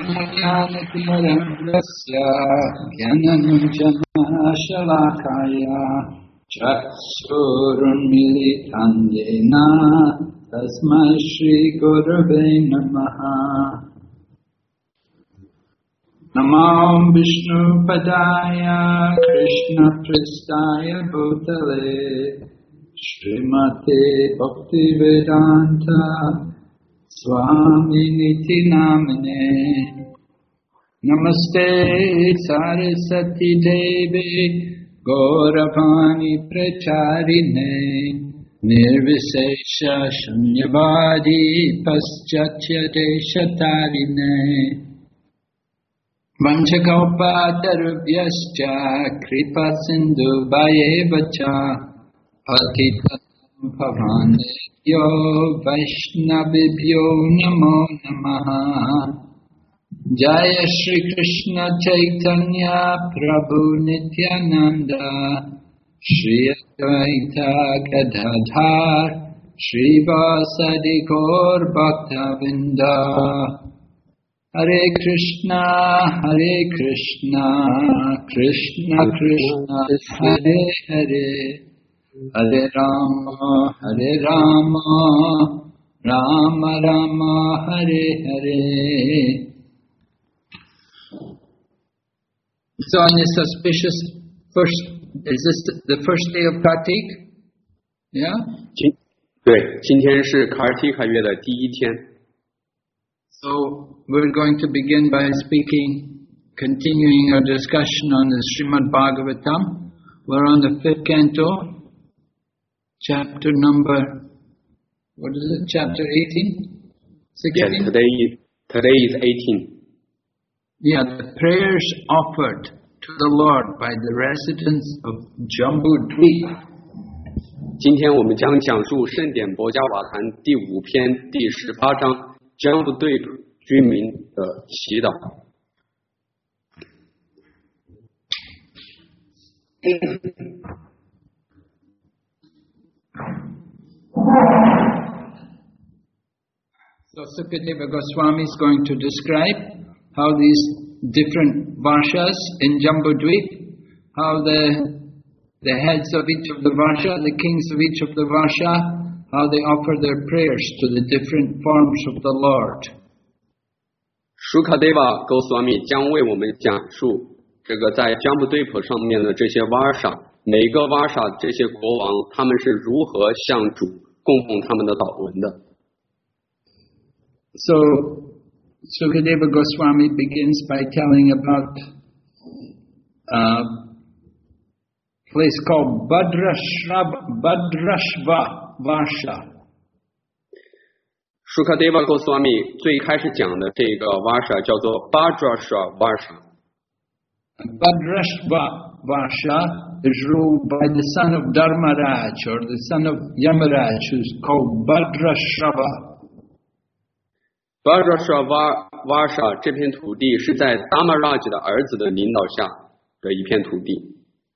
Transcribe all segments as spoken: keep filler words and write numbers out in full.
ज्ञानतिमिरन्दस्य ज्ञानञ्जनशलाकाया चक्षुरुन्मीलितं येन तस्मै श्रीगुरवे नमः। नमो विष्णुपदाय कृष्णपृष्ठाय भूतले श्रीमते भक्तिवेदान्ता स्वामिनिति नामिने। नमस्ते सरस्वती देवे गौरवाणी प्रचारिणे निर्विशेष शून्यवादी पश्चात्य देशतारिणे। वंशकौपातरुभ्यश्च कृपा सिन्धुभ्येव च पतितं भवानेभ्यो वैष्णवेभ्यो नमो नमः। जय श्री कृष्ण चैतन्य प्रभु नित्यानंद श्री अद्वैत गदाधर श्रीवासदि गौर भक्तवृंद। हरे कृष्णा हरे कृष्णा कृष्ण कृष्ण हरे हरे हरे राम हरे Ram Ram Ram Hare Hare. So on this auspicious first, is this the first day of Kartik? Yeah? 对，今天是卡尔提卡月的第一天。 So we're going to begin by speaking, continuing our discussion on the Srimad Bhagavatam. We're on the fifth canto, chapter number, what is it, chapter eighteen? Yes, today, today is eighteen. Yeah, the prayers offered to the Lord by the residents of Jambudvip. 今天我们将讲述圣典博迦瓦坛第五篇第十八章将不对居民的祈祷。 So Sukadeva Goswami is going to describe how these different varshas in Jambudvip, how the the heads of each of the varsha, the kings of each of the varsha, how they offer their prayers to the different forms of the Lord. Sukadeva Goswami 将为我们讲述这个在江布对普上面的这些 varsha， 每一个 varsha 这些国王他们是如何向主供奉他们的祷文的。 So Sukadeva Goswami begins by telling about a place called Bhadrashva, Bhadrashva Varsha. Sukadeva Goswami 最开始讲的这个 Varsha 叫做 Bhadrashva Varsha. Bhadrashva Varsha is ruled by the son of Dharmaraj or the son of Yamaraj, who's called Bhadrashva. Bhadrashva Varsha 这片土地是在 Dharmaraj 的儿子的领导下的一片土地。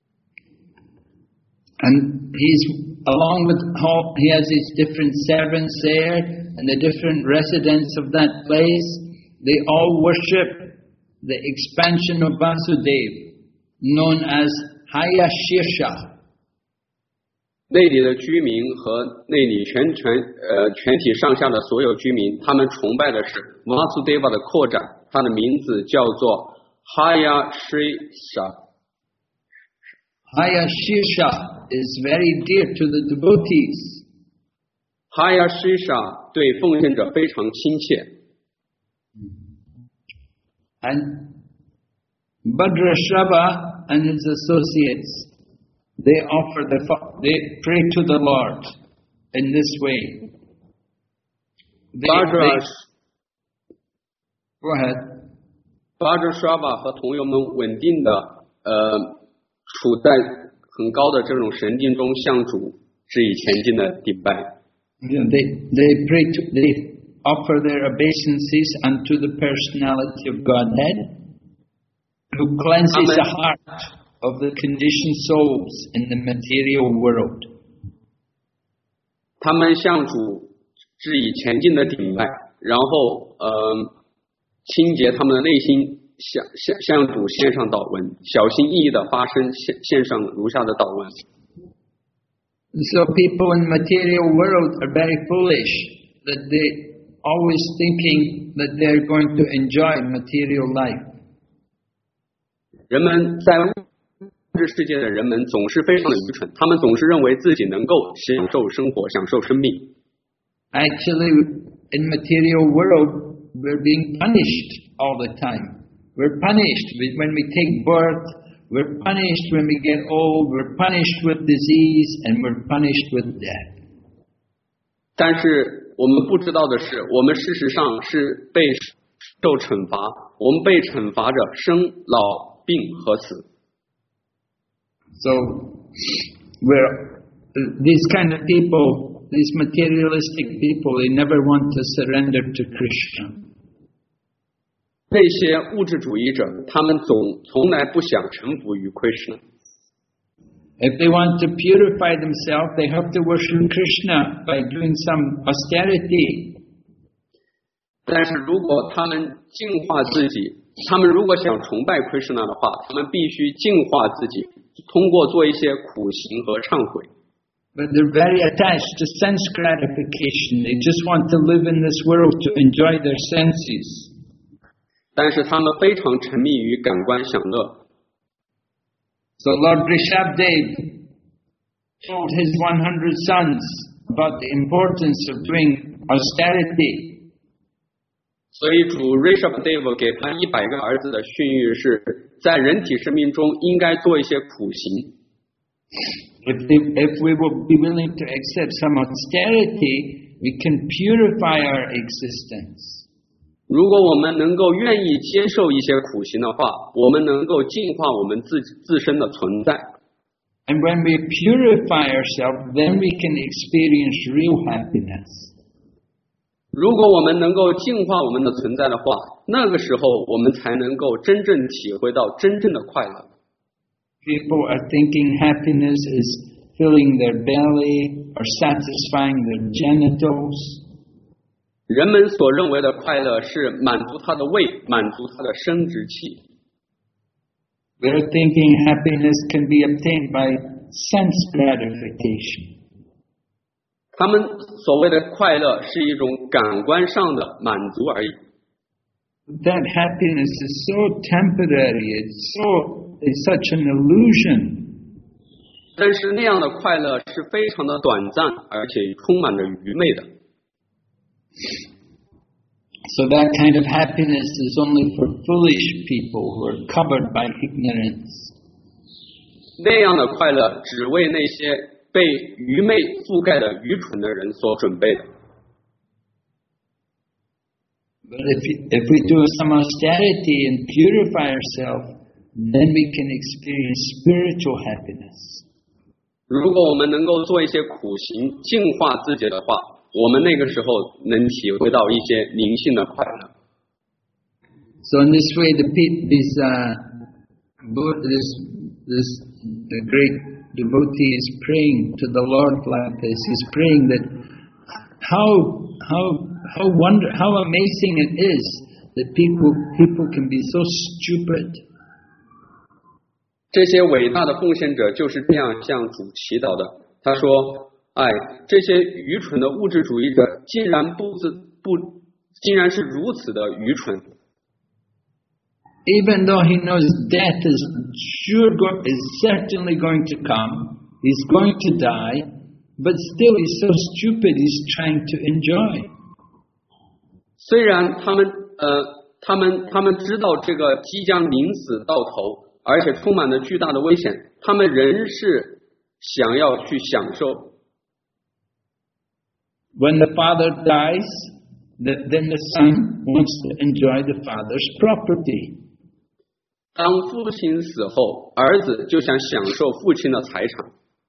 And he's, along with all, he has his different servants there, and the different residents of that place, they all worship the expansion of Vasudev, known as Hayashirsha. 那里的居民和那里全全呃全体上下的所有居民，他们崇拜的是 Vasudeva 的扩展，它的名字叫做 Hayashirsha。 Hayashirsha is very dear to the devotees. Hayashirsha 对奉献者非常亲切。 And Bhadrashva and his associates, they offer the, they pray to the Lord in this way. They, they, go ahead. Bhadrashva 和同友们稳定的呃处在很高的这种神境中向主致以前进的顶拜。 Yeah, they they pray to they offer their obeisances unto the personality of Godhead, who cleanses the heart of the conditioned souls in the material world. 他们向主致以前进的顶拜，然后呃清洁他们的内心，向向向主献上祷文，小心翼翼的发声，献献上如下的祷文。 So people in the material world are very foolish, that they always thinking that they're going to enjoy material life. 人们在物质世界的人们总是非常的愚蠢，他们总是认为自己能够享受生活，享受生命。 Actually, in material world, we're being punished all the time. We're punished when we take birth, we're punished when we get old, we're punished with disease, and we're punished with death. 但是我们不知道的是，我们事实上是被受惩罚，我们被惩罚着生老病和死。 So, we're these kind of people. These materialistic people, they never want to surrender to Krishna. 这些物质主义者，他们总从来不想臣服于 Krishna. If they want to purify themselves, they have to worship Krishna by doing some austerity. 但是如果他们净化自己，他们如果想崇拜 Krishna 的话，他们必须净化自己，通过做一些苦行和忏悔。 But they're very attached to sense gratification. They just want to live in this world to enjoy their senses. 但是他们非常沉迷于感官享乐。 So Lord Rishabdev told his one hundred sons about the importance of doing austerity. 所以主 Rishabdev 给他一百个儿子的训谕是，在人体生命中应该做一些苦行。 If, they, if we will be willing to accept some austerity, we can purify our existence. 如果我们能够愿意接受一些苦行的话，我们能够净化我们自己自身的存在。 And when we purify ourselves, then we can experience real happiness. 如果我们能够净化我们的存在的话，那个时候我们才能够真正体会到真正的快乐。 People are thinking happiness is filling their belly or satisfying their genitals. 人们所认为的快乐是满足他的胃，满足他的生殖器。 They're thinking happiness can be obtained by sense gratification. 他们所谓的快乐是一种感官上的满足而已。 That happiness is so temporary. It's so It's such an illusion. 但是那样的快乐是非常的短暂，而且充满着愚昧的。 So that kind of happiness is only for foolish people who are covered by ignorance. 那样的快乐只为那些被愚昧覆盖的愚蠢的人所准备的。 But if, if we do some austerity and purify ourselves, then we can experience spiritual happiness. 如果我们能够做一些苦行，净化自己的话，我们那个时候能体会到一些灵性的快乐。 So in this way, the this uh, this this the great devotee is praying to the Lord like this. He's praying that how how how wonder how amazing it is that people people can be so stupid. 这些伟大的奉献者就是这样向主祈祷的。他说：“哎，这些愚蠢的物质主义者，竟然不自不，竟然是如此的愚蠢。” Even though he knows death is sure go, is certainly going to come, he's going to die, but still he's so stupid. He's trying to enjoy. 虽然他们呃，他们他们知道这个即将临死到头。而且充满了巨大的危险，他们仍是想要去享受。 When the father dies, the, then the son wants to enjoy the father's property. 当父亲死后，儿子就想享受父亲的财产。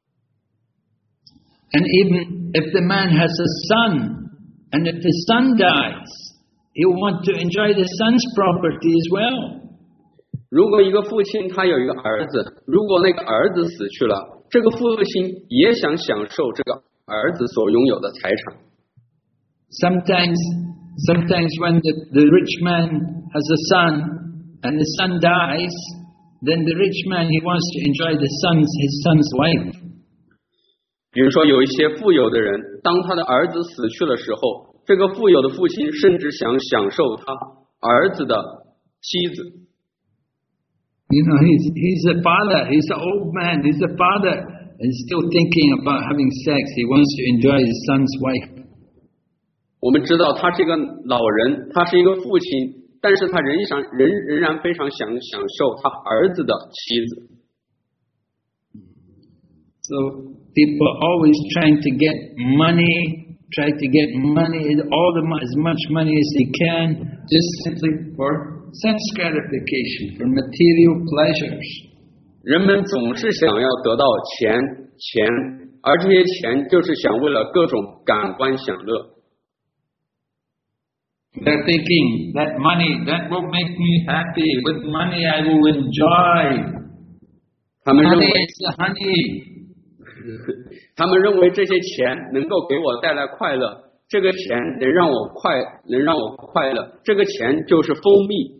And even if the man has a son, and if the son dies, he'll want to enjoy the son's property as well. 如果一个父亲他有一个儿子，如果那个儿子死去了，这个父亲也想享受这个儿子所拥有的财产。 Sometimes Sometimes when the, the rich man has a son and the son dies, then the rich man, he wants to enjoy the son's, his son's wife. 比如说有一些富有的人，当他的儿子死去的时候，这个富有的父亲甚至想享受他儿子的妻子。 You know, he's, he's a father, he's an old man, he's a father, and still thinking about having sex. He wants to enjoy his son's wife. 我们知道他是一个老人，他是一个父亲，但是他仍然仍仍然非常想享受他儿子的妻子。 So people are always trying to get money, try to get money, all the as much money as they can, just simply for sense gratification, for material pleasures. 人们总是想要得到钱，钱，而这些钱就是想为了各种感官享乐。 They're thinking that money, that will make me happy. With money I will enjoy. 他们认为 Money is the honey. 他们认为这些钱能够给我带来快乐，这个钱能让我快，能让我快乐，这个钱就是蜂蜜。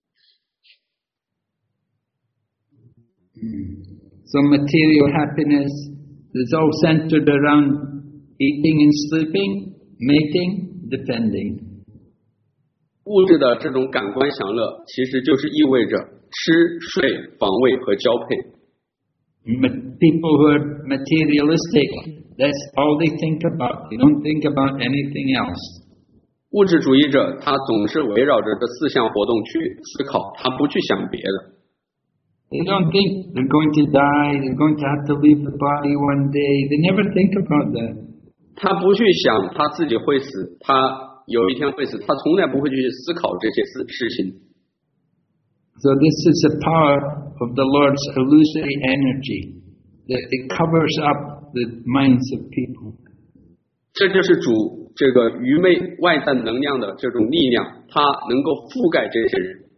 So material happiness is all centered around eating and sleeping, mating, defending. 物质的这种感官享乐，其实就是意味着吃、睡、防卫和交配。 People who are materialistic, that's all they think about. They don't think about anything else. 物质主义者，他总是围绕着这四项活动去思考，他不去想别的。 They don't think they're going to die, they're going to have to leave the body one day. They never think about that. 他不去想他自己会死，他有一天会死，他从来不会去思考这些事事情。 So this is the power of the Lord's illusory energy, that it covers up the minds of people. 这就是主这个愚昧外在能量的这种力量，它能够覆盖这些人。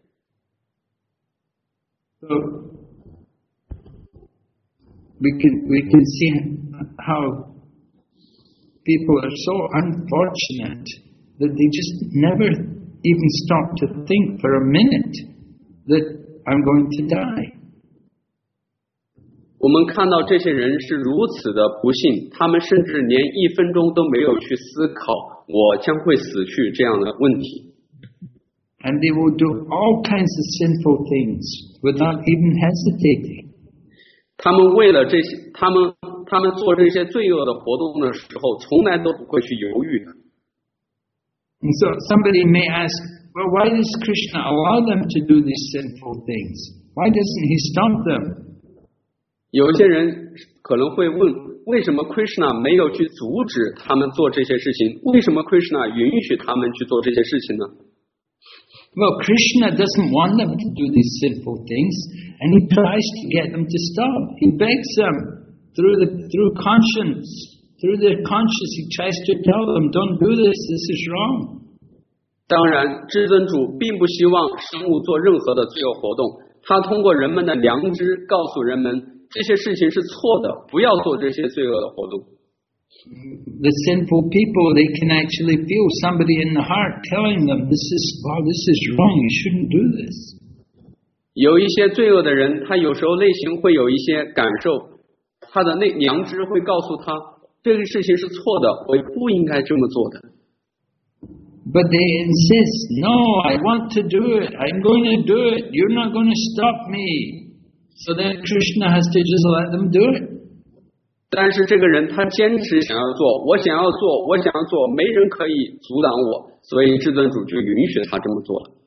So we can we can see how people are so unfortunate that they just never even stop to think for a minute that I'm going to die. 我们看到这些人是如此的不幸，他们甚至连一分钟都没有去思考我将会死去这样的问题。 And they will do all kinds of sinful things without even hesitating. 他们为了这些，他们他们做这些罪恶的活动的时候，从来都不会去犹豫的。 And so somebody may ask, well, why does Krishna allow them to do these sinful things? Why doesn't he stop them? 有一些人可能会问，为什么 Krishna 没有去阻止他们做这些事情？为什么 Krishna 允许他们去做这些事情呢？ Well, Krishna doesn't want them to do these sinful things, and he tries to get them to stop. He begs them through the through conscience, through their conscience. He tries to tell them, "Don't do this. This is wrong." 当然，至尊主并不希望生物做任何的罪恶活动，他通过人们的良知告诉人们这些事情是错的，不要做这些罪恶的活动。 The sinful people, they can actually feel somebody in the heart telling them, "This is wow, this is wrong. You shouldn't do this." 有一些罪恶的人，他有时候内心会有一些感受，他的内良知会告诉他，这个事情是错的，我不应该这么做的。 But they insist, "No, I want to do it. I'm going to do it. You're not going to stop me." So then Krishna has to just let them do it. 但是这个人他坚持想要做，我想要做，我想要做，没人可以阻挡我，所以至尊主就允许他这么做了。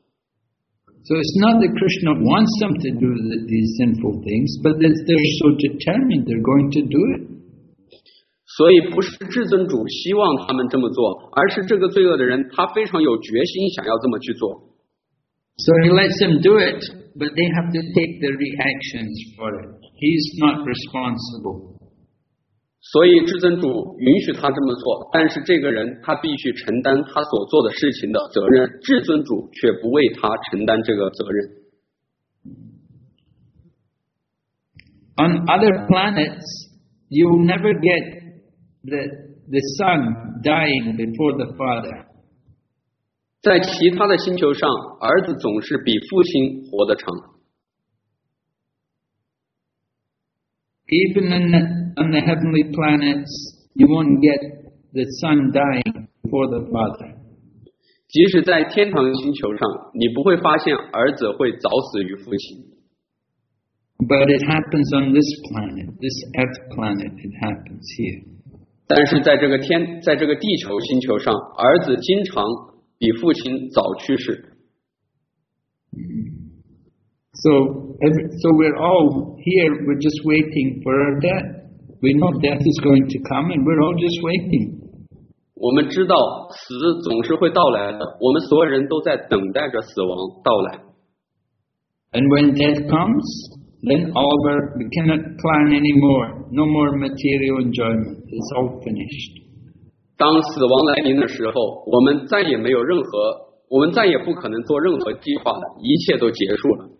So it's not that Krishna wants them to do the, these sinful things, but that they're so determined they're going to do it. 所以不是至尊主希望他们这么做，而是这个罪恶的人他非常有决心想要这么去做。 So he lets them do it, but they have to take the reactions for it. He's not responsible. 所以至尊主允许他这么做，但是这个人他必须承担他所做的事情的责任，至尊主却不为他承担这个责任。 On other planets, you'll never get the, the son dying before the father. 在其他的星球上，儿子总是比父亲活得长。 Even in the, on the heavenly planets, you won't get the son dying before the father. 即使在天堂星球上，你不会发现儿子会早死于父亲。 But it happens on this planet, this Earth planet, it happens here. 但是在这个天，在这个地球星球上，儿子经常比父亲早去世。 So, every, so we're all here, we're just waiting for our death. We know death is going to come and we're all just waiting. 我们知道死总是会到来的，我们所有人都在等待着死亡到来。 And when death comes, then all of our, we cannot plan anymore. No more material enjoyment. It's all finished. 当死亡来临的时候，我们再也没有任何，我们再也不可能做任何计划了，一切都结束了。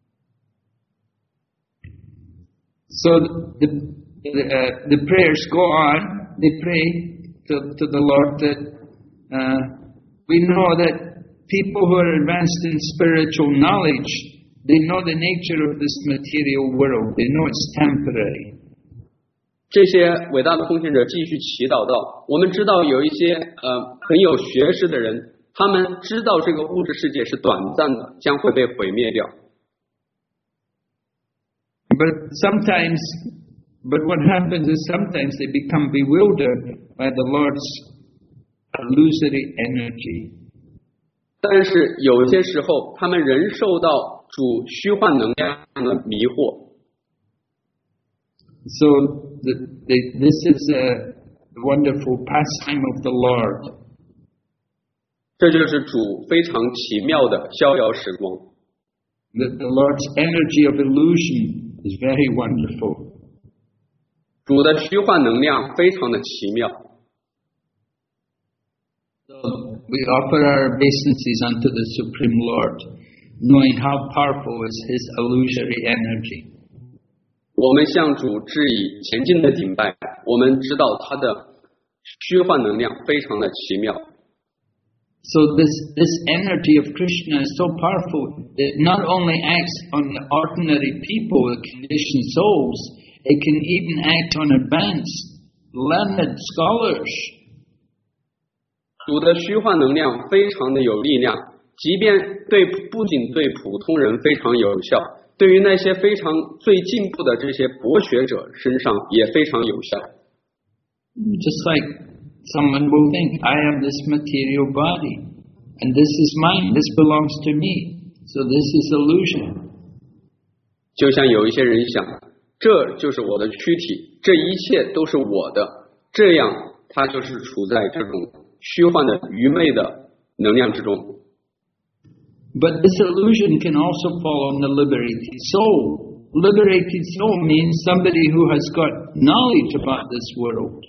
So the the, uh, the prayers go on. They pray to, to the Lord that uh, we know that people who are advanced in spiritual knowledge, they know the nature of this material world. They know it's temporary. 这些伟大的奉献者继续祈祷道：我们知道有一些呃很有学识的人，他们知道这个物质世界是短暂的，将会被毁灭掉。 But sometimes, but what happens is sometimes they become bewildered by the Lord's illusory energy. 但是有些时候，他们仍受到主虚幻能量的迷惑。 So the, the, this is a wonderful pastime of the Lord. 这就是主非常奇妙的逍遥时光。 The, the Lord's energy of illusion is very wonderful. 主的虚幻能量非常的奇妙。 So we offer our obeisances unto the Supreme Lord, knowing how powerful is His illusory energy. 我们向主致以前进的敬拜，我们知道他的虚幻能量非常的奇妙。 So this this energy of Krishna is so powerful that it not only acts on the ordinary people, the conditioned souls, it can even act on advanced, learned scholars. 主的虚幻能量非常的有力量，即便对不仅对普通人非常有效，对于那些非常最进步的这些博学者身上也非常有效。 Just like someone will think, I have this material body, and this is mine, this belongs to me, so this is illusion. 就像有一些人想，这就是我的躯体，这一切都是我的，这样他就是处在这种虚幻的愚昧的能量之中。 But this illusion can also fall on the liberated soul. Liberated soul means somebody who has got knowledge about this world.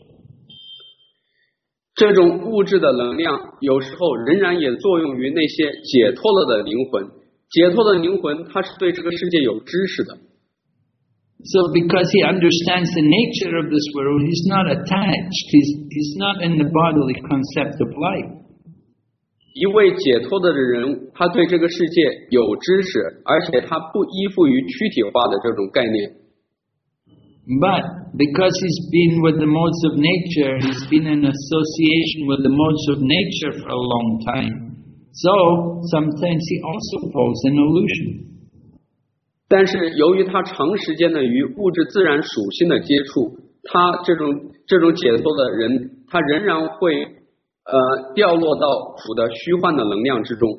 这种物质的能量有时候仍然也作用于那些解脱了的灵魂。解脱的灵魂，它是对这个世界有知识的。 So because he understands the nature of this world, he's not attached. He's, he's not in the bodily concept of life. 一位解脱的人，他对这个世界有知识，而且他不依附于躯体化的这种概念。 But because he's been with the modes of nature, he's been in association with the modes of nature for a long time. So sometimes he also falls in illusion. 但是由于他长时间的与物质自然属性的接触，他这种这种解脱的人，他仍然会呃掉落到主的虚幻的能量之中。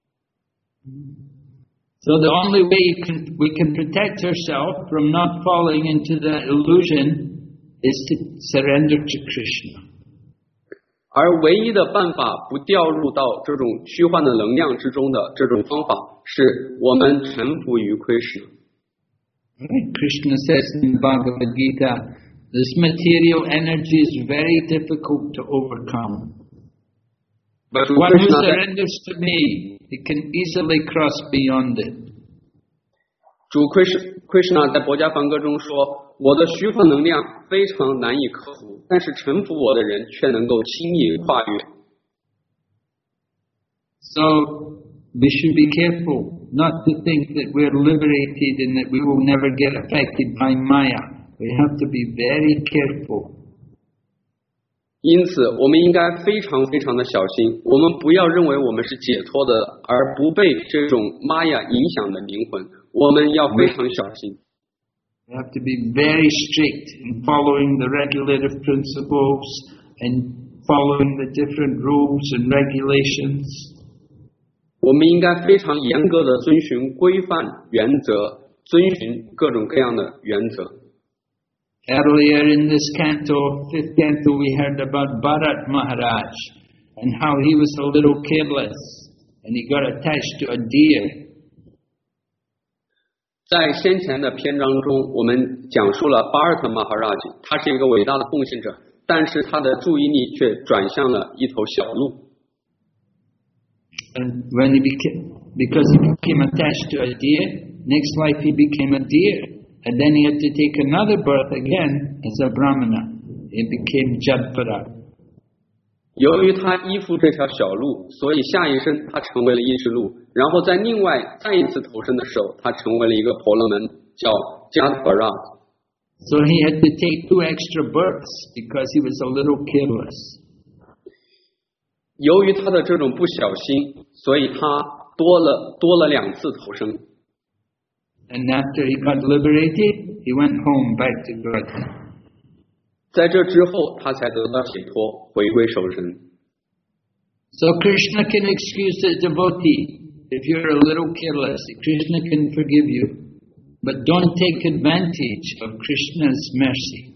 So the only way you can, we can protect ourselves from not falling into the illusion is to surrender to Krishna. 而唯一的办法不掉入到这种虚幻的能量之中的这种方法，是我们臣服于 Krishna. Right? Krishna says in Bhagavad Gita, this material energy is very difficult to overcome. But one who surrenders to me, he can easily cross beyond it. 主 Krishna 在《薄伽梵歌》中说，我的虚幻能量非常难以克服，但是臣服我的人却能够轻易跨越。 So we should be careful not to think that we're liberated and that we will never get affected by Maya. We have to be very careful. 因此，我们应该非常非常的小心，我们不要认为我们是解脱的，而不被这种玛雅影响的灵魂，我们要非常小心。 We have to be very strict in following the regulative principles and following the different rules and regulations. 我们应该非常严格的遵循规范原则，遵循各种各样的原则。 Earlier in this canto, fifth canto, we heard about Bharat Maharaj and how he was a little careless and he got attached to a deer. 在先前的篇章中，我们讲述了巴尔特马哈拉吉，他是一个伟大的奉献者，但是他的注意力却转向了一头小鹿。 And when he became, because he became attached to a deer, next life he became a deer. And then he had to take another birth again as a Brahmana. He became Jadpara. 由于他依附这条小鹿，所以下一生他成为了一只鹿，然后在另外再一次投生的时候，他成为了一个婆罗门，叫 Jadpara. So he had to take two extra births because he was a little careless. 由于他的这种不小心，所以他多了多了两次投生。 And after he got liberated, he went home back to God. 在这之后，他才得到解脱，回归守神。 So Krishna can excuse the devotee if you're a little careless. Krishna can forgive you, but don't take advantage of Krishna's mercy.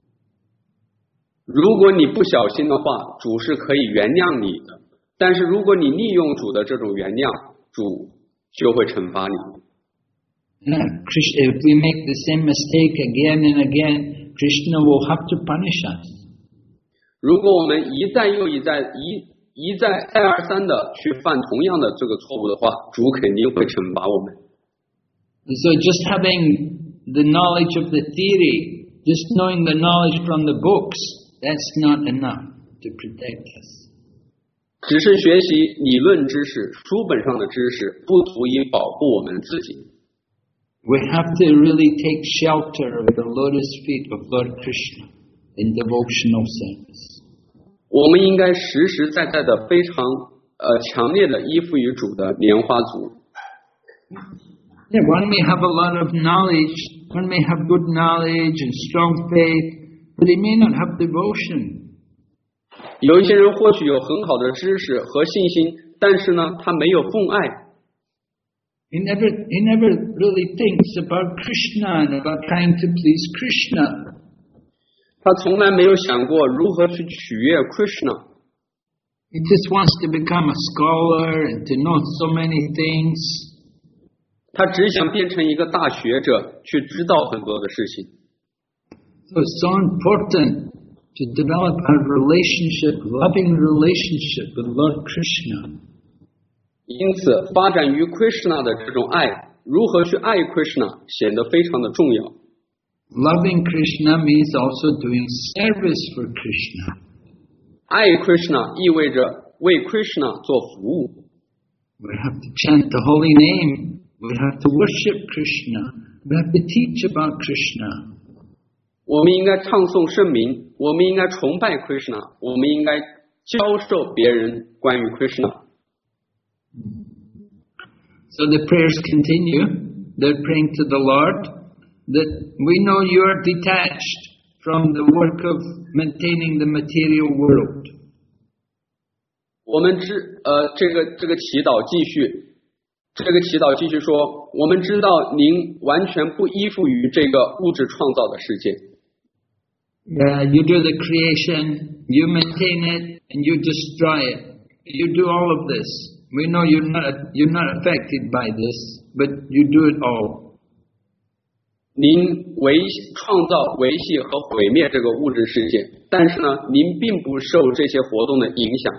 如果你不小心的话，主是可以原谅你的，但是如果你利用主的这种原谅，主就会惩罚你。 Now, if we make the same mistake again and again, Krishna will have to punish us. 如果我们一再又一再一一再再而三的去犯同样的这个错误的话，主肯定会惩罚我们。 So just having the knowledge of the theory, just knowing the knowledge from the books, that's not enough to protect us. 只是学习理论知识、书本上的知识，不足以保护我们自己。 We have to really take shelter of the lotus feet of Lord Krishna in devotional service. 我们应该实实在在的、非常呃强烈的依附于主的莲花足。 Yeah, one may have a lot of knowledge, one may have good knowledge and strong faith, but he may not have devotion. 有一些人或许有很好的知识和信心，但是呢，他没有奉爱。 He never, he never really thinks about Krishna and about trying to please Krishna. 他从来没有想过如何去取悦 Krishna. He just wants to become a scholar and to know so many things. 他只想变成一个大学者，去知道很多的事情。 So it's so important to develop a relationship, loving relationship with Lord Krishna. 因此，发展于 Krishna 的这种爱，如何去爱 Krishna 显得非常的重要。 Loving Krishna means also doing service for Krishna. 爱 Krishna 意味着为 Krishna 做服务。 We have to chant the holy name. We have to worship Krishna. We have to teach about Krishna. 我们应该唱诵圣名，我们应该崇拜 Krishna， 我们应该教授别人关于 Krishna。 So the prayers continue. They're praying to the Lord that we know you are detached from the work of maintaining the material world. 我们知呃这个这个祈祷继续，这个祈祷继续说，我们知道您完全不依附于这个物质创造的世界。 Uh, you do the creation, you maintain it, and you destroy it. You do all of this. We know you're not you're not affected by this, but you do it all. 您维创造、维系和毁灭这个物质世界，但是呢，您并不受这些活动的影响。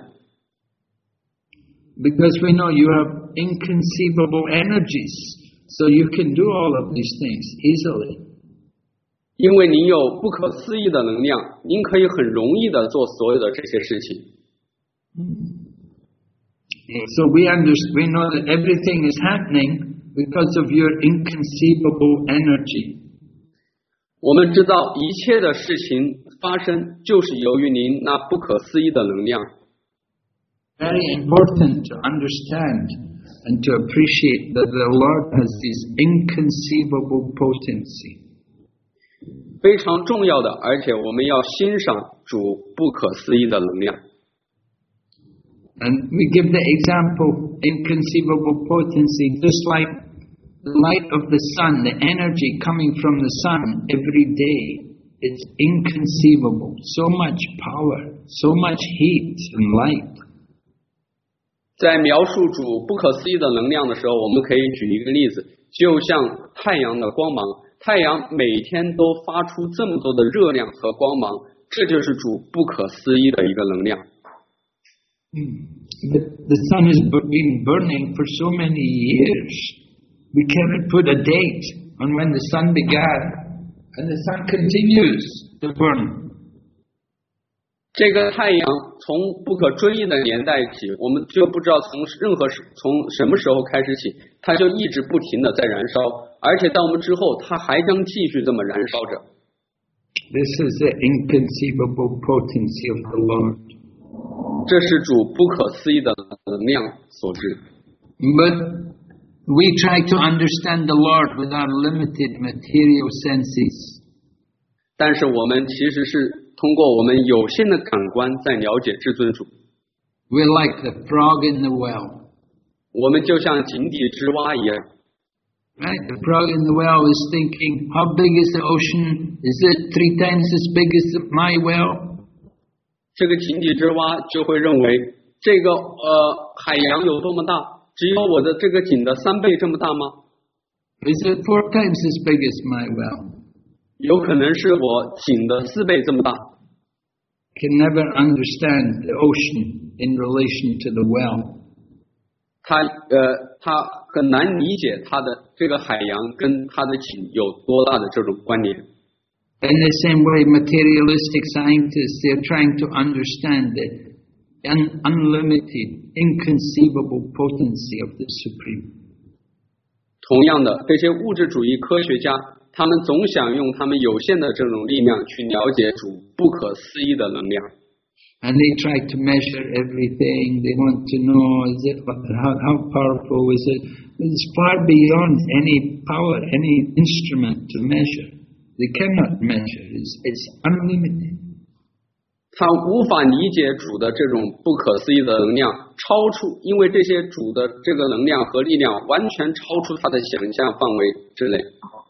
Because we know you have inconceivable energies, so you can do all of these things easily. 因为您有不可思议的能量，您可以很容易的做所有的这些事情。 So we understand, we know that everything is happening because of your inconceivable energy. 我们知道一切的事情发生，就是由于您那不可思议的能量。 Very important to understand and to appreciate that the Lord has this inconceivable potency. 非常重要的，而且我们要欣赏主不可思议的能量。 And we give the example, inconceivable potency, just like the light of the sun, the energy coming from the sun every day. It's inconceivable. So much power, so much heat and light. 在描述主不可思议的能量的时候，我们可以举一个例子，就像太阳的光芒，太阳每天都发出这么多的热量和光芒，这就是主不可思议的一个能量。 The, the sun has been burning for so many years. We cannot put a date on when the sun began, and the sun continues to burn. 这个太阳从不可追忆的年代起，我们就不知道从任何从什么时候开始起，它就一直不停的在燃烧，而且在我们之后，它还将继续这么燃烧着。 This is the inconceivable potency of the Lord. 这是主不可思议的能量所致。 But we try to understand the Lord with our limited material senses. 但是我们其实是通过我们有限的感官在了解至尊主。 We're like the frog in the well. 我们就像井底之蛙一样。 Right? The frog in the well is thinking, how big is the ocean? Is it three times as big as my well? 这个井底之蛙就会认为，这个呃海洋有多么大？只有我的这个井的三倍这么大吗？ Is it four times as big as my well? 有可能是我井的四倍这么大。 Can never understand the ocean in relation to the well. 他呃他很难理解他的这个海洋跟他的井有多大的这种关联。 In the same way, materialistic scientists, they're trying to understand the un- unlimited, inconceivable potency of the Supreme. 同样的，这些物质主义科学家，他们总想用他们有限的这种力量去了解主不可思议的能量。 And they try to measure everything. They want to know, is it, how, how powerful is it? It's far beyond any power, any instrument to measure. They cannot measure. It's, it's unlimited. 他无法理解主的这种不可思议的能量，超出，因为这些主的这个能量和力量完全超出他的想象范围之内。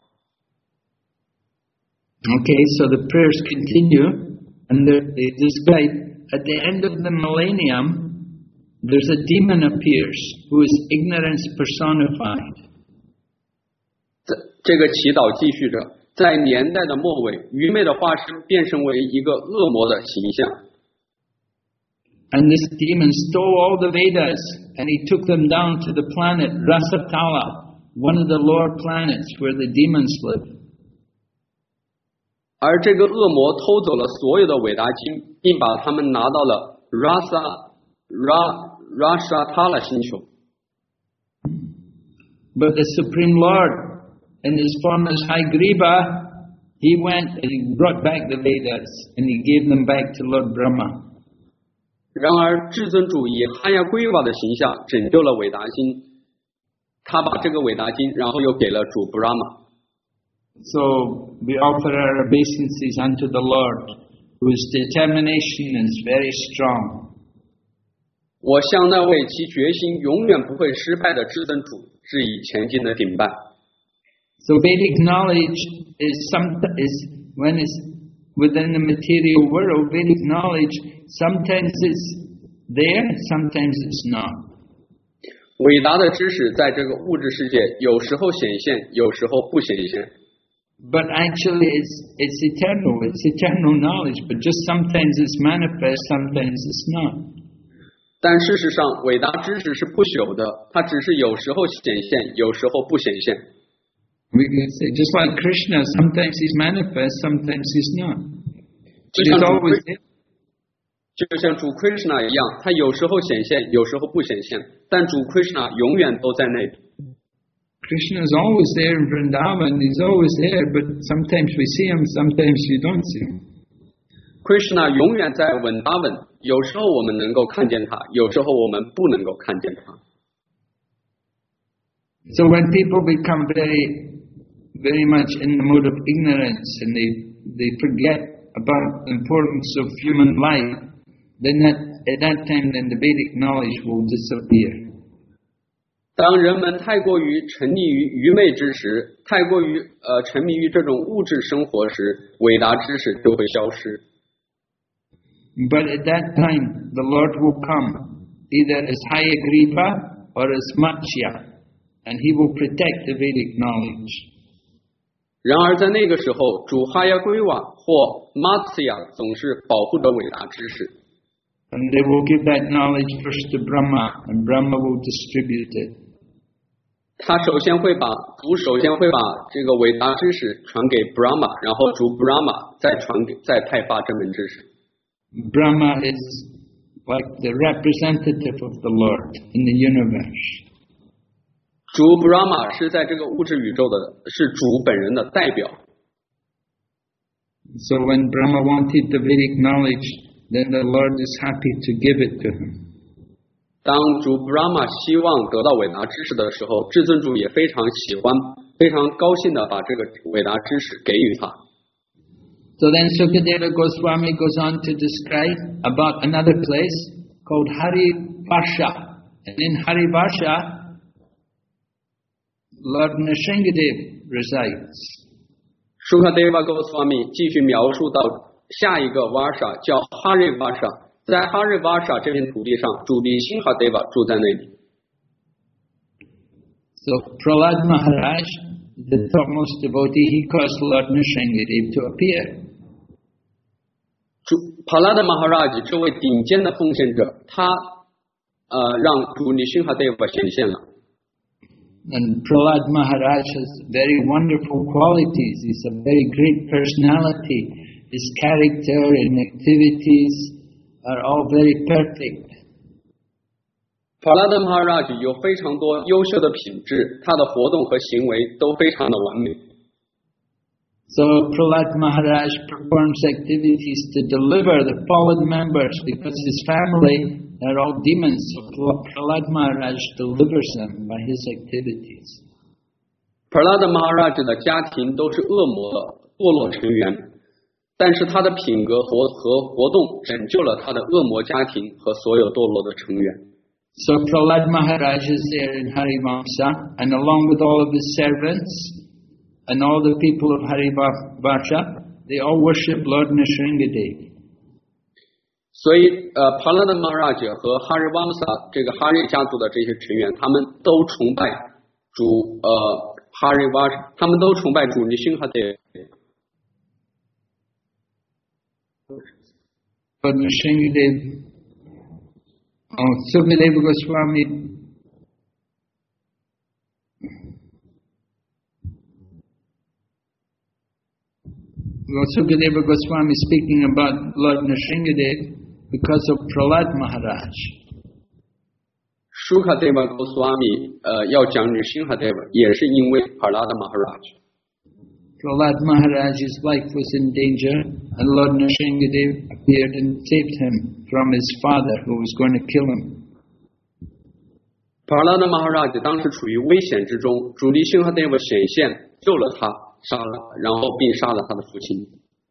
Okay, so the prayers continue, and they describe at the end of the millennium, there's a demon appears who is ignorance personified. 这这个祈祷继续着。在年代的末尾，愚昧的化身变成为一个恶魔的形象。 And this demon stole all the Vedas, and he took them down to the planet Rasatala, one of the lower planets where the demons live. 而这个恶魔偷走了所有的韦达经，并把他们拿到了 Rasa Ra Rasatala 星球。 But the Supreme Lord, in his form as Haigriva, he went and he brought back the Vedas and he gave them back to Lord Brahma. 然而，至尊主以哈亚圭瓦的形象拯救了韦达经，他把这个韦达经，然后又给了主 Brahma。 So we offer our obeisances unto the Lord, whose determination is very strong. 我向那位其决心永远不会失败的至尊主致以前进的顶拜。 So Vedic knowledge is some is when it's within the material world. Vedic knowledge sometimes it's there, sometimes it's not. 伟大的知识在这个物质世界有时候显现，有时候不显现。 But actually, it's it's eternal. It's eternal knowledge. But just sometimes it's manifest, sometimes it's not. 但事实上，伟大知识是不朽的，它只是有时候显现，有时候不显现。 We can say, just like Krishna, sometimes he's manifest, sometimes he's not. But he's always there. 就像主 Krishna 一样，他有时候显现，有时候不显现，但主 Krishna 永远都在那里。 Krishna is always there in Vrindavan, he's always there, but sometimes we see him, sometimes we don't see him. Krishna 永远在稳达稳，有时候我们能够看见他，有时候我们不能够看见他。 So when people become very, very much in the mood of ignorance and they, they forget about the importance of human life, then that, at that time then the Vedic knowledge will disappear. 当人们太过于沉溺于愚昧之时，太过于呃沉迷于这种物质生活时，伟大知识就会消失。 But at that time, the Lord will come, either as Hayagriva or as Matsya, and He will protect the Vedic knowledge. 然而在那个时候，主哈亚圭瓦或 Matsya 总是保护着伟大知识。 And they will give that knowledge first to Brahma, and Brahma will distribute it. 他首先会把主首先会把这个伟大知识传给 Brahma， 然后主 Brahma 再传给再派发这门知识。 Brahma is like the representative of the Lord in the universe. 主 Brahma 是在这个物质宇宙的，是主本人的代表。 So when Brahma wanted the Vedic knowledge, then the Lord is happy to give it to him. 当主 Brahma 希望得到伟大知识的时候，至尊主也非常喜欢，非常高兴的把这个伟大知识给予他。 So then Sukadeva Goswami goes on to describe about another place called Harivarsha. And in Harivarsha, Lord Nrsingadev resides. Sukadeva Goswami 继续描述到下一个 Varsha 叫 Harivarsha。在哈瑞瓦沙这片土地上，主的辛哈德瓦住在那里。 So Prahlad Maharaj, the topmost devotee, he caused Lord Nrsingadev to appear. 主 Prahlad Maharaj 这位顶尖的奉献者，他呃让主的辛哈德瓦显现了。 And Prahlad Maharaj has very wonderful qualities. He's a very great personality. His character and activities are all very perfect. Prahlad Maharaj 有非常多优秀的品质，他的活动和行为都非常的完美。 So Prahlad Maharaj performs activities to deliver the fallen members because his family are all demons. So Prahlad Maharaj delivers them by his activities. Prahlad Maharaj 的家庭都是恶魔的堕落成员。但是他的品格和和活动拯救了他的恶魔家庭和所有堕落的成员。 So Prahlad Maharaj is there in Harivamsa, and along with all of his servants and all the people of Harivamsa, they all worship Lord Nrsingadev. 所以呃 Prahlad Maharaj 和 Harivamsa 这个哈瑞家族的这些成员，他们都崇拜主呃 Harivamsa， 他们都崇拜主Nrsingadev。 Lord Nrsingadev, oh, Sukadeva Goswami, well, Sukadeva Goswami speaking about Lord Nrsingadev because of Prahlad Maharaj. Sukadeva Goswami 呃要讲Nrsingadev也是因为 Prahlad Maharaj。 Prahlad Maharaj's life was in danger, and Lord Nrsingadev appeared and saved him from his father who was going to kill him. Prahlad Maharaj 当时处于危险之中，主力辛哈德瓦显现救了他，杀了，然后并杀了他的父亲。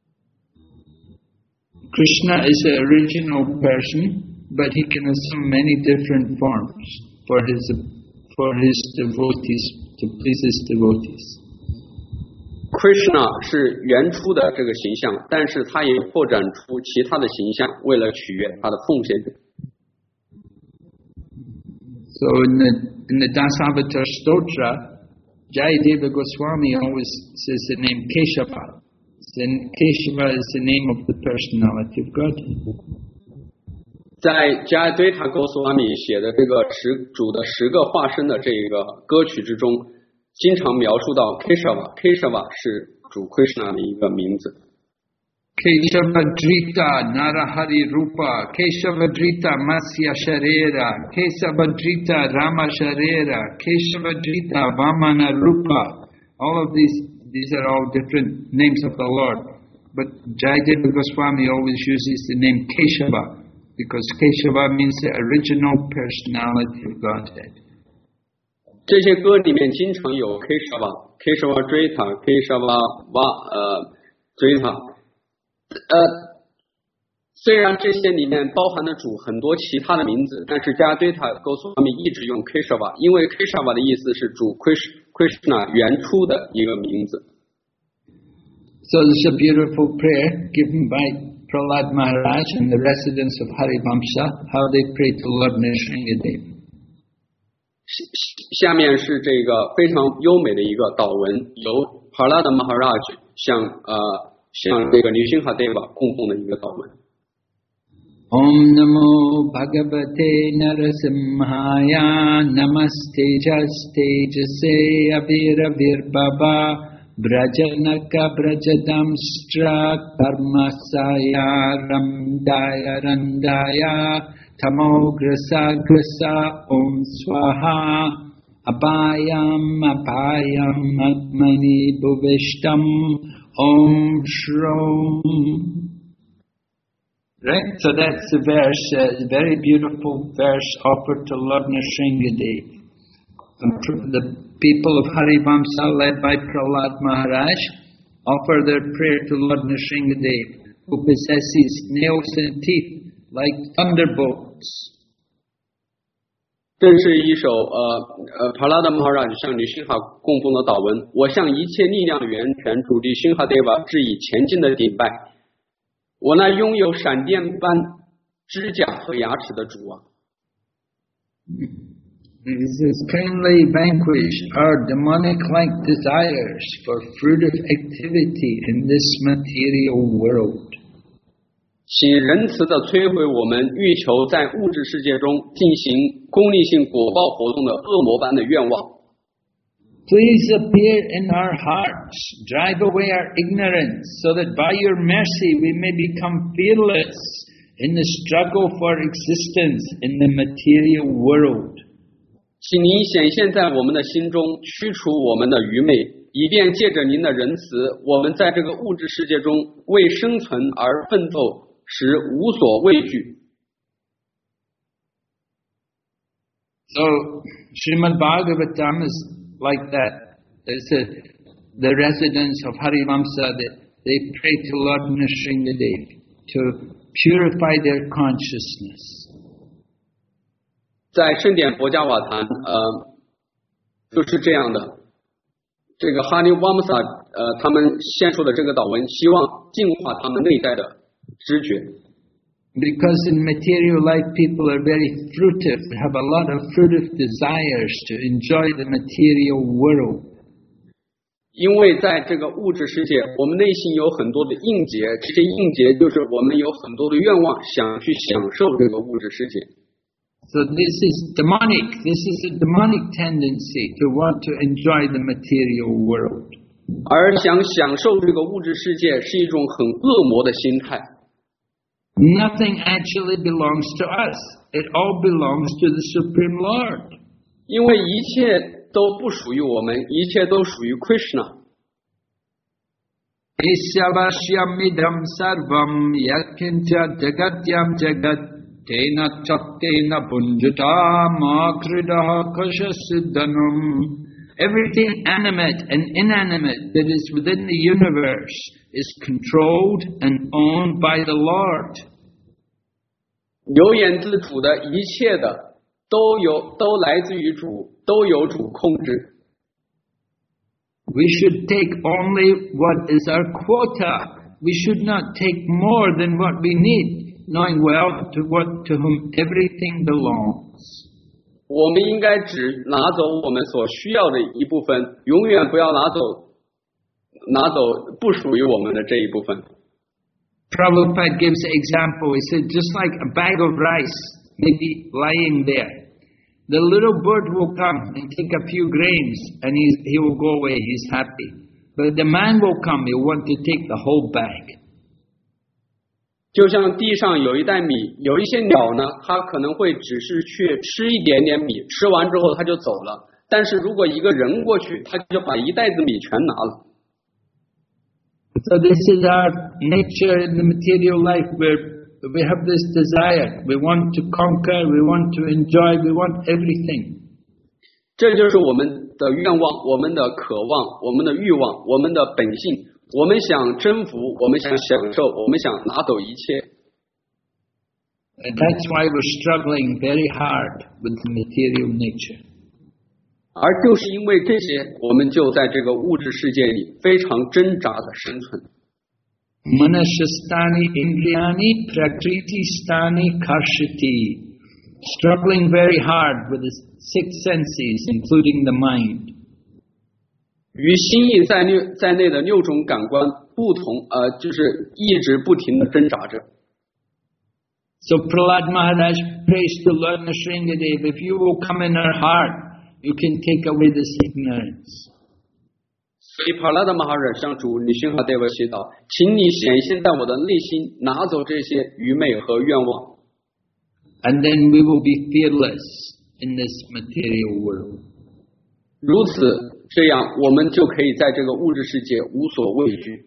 Krishna is an original person, but he can assume many different forms for his for his devotees to please his devotees. Krishna 是原初的这个形象，但是他也扩展出其他的形象，为了取悦他的奉献者。 So in the in the Dasavatar Stotra, Jayadeva Goswami always says the name Keshava. Then Keshava is the name of the personality of God. 在 Jayadeva Goswami 写的这个十主的十个化身的这个歌曲之中，经常描述到 Keshava， Keshava 是主 Krishna 的一个名字。 Keshavadrita Narahari Rupa, Keshavadrita Matsya Sharira, Keshavadrita Rama Sharira, Keshavadrita Vamana Rupa. All of these, these are all different names of the Lord. But Jayadeva Goswami always uses the name Keshava, because Keshava means the original personality of Godhead. 这些歌里面经常有 Keshava, Keshava Drita, Keshava Va 呃 Drita。呃，虽然这些里面包含的主很多其他的名字，但是加堆塔告诉他们一直用 Keshava， 因为 Keshava 的意思是主 Krishna 原初的一个名字。 So this is a beautiful prayer given by Prahlad Maharaj and the residents of Harivamsa, how they pray to Lord Nrsingadev. 下面是这个非常优美的一个祷文，由 Prahlad Maharaj 向呃。向这个女星哈 Deva 供奉的一个祷文。 Om Namo Bhagavate Narasimhaya Namaste Javste Baba Brajanaka Brajadamstra Karmasaya Ramdaya Randaya Tamograsa Grasa Om Swaha Abhayam Abhayam Atmani Bhuvishtam Om Shrom. Right? So that's the verse, a uh, very beautiful verse offered to Lord Nrsingadev. The people of Harivamsa, led by Prahlad Maharaj, offer their prayer to Lord Nrsingadev, who possesses nails and teeth like thunderbolts. 这是一首呃呃帕拉达摩哈拉向女星哈供奉的祷文。我向一切力量的源泉主力星哈 Deva 致以前进的顶拜。我那拥有闪电般指甲和牙齿的主啊。 This is kindly vanquish our demonic-like desires for fruitive activity in this material world. 请仁慈地摧毁我们欲求在物质世界中进行功利性果报活动的恶魔般的愿望。 Please appear in our hearts, drive away our ignorance, so that by your mercy we may become fearless in the struggle for existence in the material world. 请您显现在我们的心中，驱除我们的愚昧，以便借着您的仁慈，我们在这个物质世界中为生存而奋斗。使无所畏惧。 So Srimad Bhagavatam is like that. There's a, the residents of Harivamsa, that they pray to Lord Nrsingadev to purify their consciousness. 在圣典佛家瓦坛，呃，就是这样的。这个哈尼瓦姆萨，呃，他们献出的这个祷文，希望净化他们内在的。知觉 Because in material life people are very fruitive, they have a lot of fruitive desires to enjoy the material world. 因为在这个物质世界，我们内心有很多的应节，这些应节就是我们有很多的愿望，想去享受这个物质世界。 So this is demonic. This is a demonic tendency to want to enjoy the material world. 而想享受这个物质世界是一种很恶魔的心态。 Nothing actually belongs to us. It all belongs to the Supreme Lord. 因为一切都不属于我们，一切都属于 Krishna. Ishyavasyamidam sarvam yakintya jagatyam jagat tena chaktena punjata makridaha kashasiddhanam. Everything animate and inanimate that is within the universe is controlled and owned by the Lord. 有眼自主的一切的都有都来自于主，都有主控制。 We should take only what is our quota. We should not take more than what we need, knowing well to what to whom everything belongs. 我们应该只拿走我们所需要的一部分，永远不要拿走拿走不属于我们的这一部分。 Prabhupada gives an example. He said, just like a bag of rice may be lying there. The little bird will come and take a few grains and he's, he will go away, he's happy. But the man will come, he'll want to take the whole bag. 就像地上有一袋米，有一些鸟呢，它可能会只是去吃一点点米，吃完之后它就走了。但是如果一个人过去，他就把一袋子米全拿了。 So this is our nature in the material life, where we have this desire. We want to conquer, we want to enjoy, we want everything. 这就是我们的愿望，我们的渴望，我们的欲望，我们的本性。我们想征服，我们想享受，我们想拿走一切。 And that's why we're struggling very hard with the material nature. 而就是因为这些，我们就在这个物质世界里非常挣扎的生存。 Manashastani indriyani prakriti stani karshati. Struggling very hard with the six senses, including the mind. 与心意在内在内的六种感官不同，呃，就是一直不停的挣扎着。 So Prahlad Maharaj prays to Lord Nrsingadev, if you will come in our heart, you can take away this ignorance. 所以帕拉达玛哈尔向主尼辛哈德维祈祷，请你显现在我的内心，拿走这些愚昧和愿望。 And then we will be fearless in this material world. 如此，这样我们就可以在这个物质世界无所畏惧。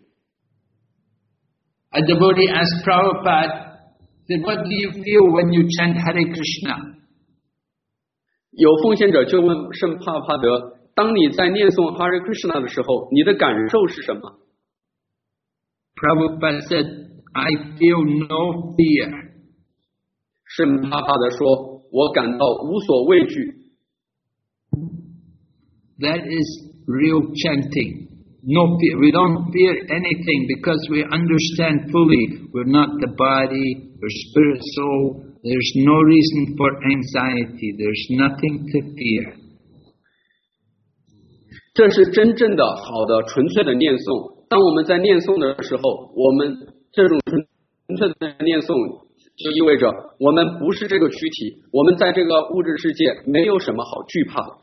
A devotee asked Prabhupada, said, "What do you feel when you chant Hare Krishna?" 有奉献者就问圣帕帕德，当你在念诵 Hare Krishna 的时候，你的感受是什么？ Prabhupada said, "I feel no fear." 圣帕帕德说，我感到无所畏惧。 That is real chanting. No fear. We don't fear anything because we understand fully we're not the body, we're spirit soul. There's no reason for anxiety. There's nothing to fear. 这是真正的好的纯粹的念诵。当我们在念诵的时候，我们这种纯粹的念诵就意味着我们不是这个躯体，我们在这个物质世界没有什么好惧怕的。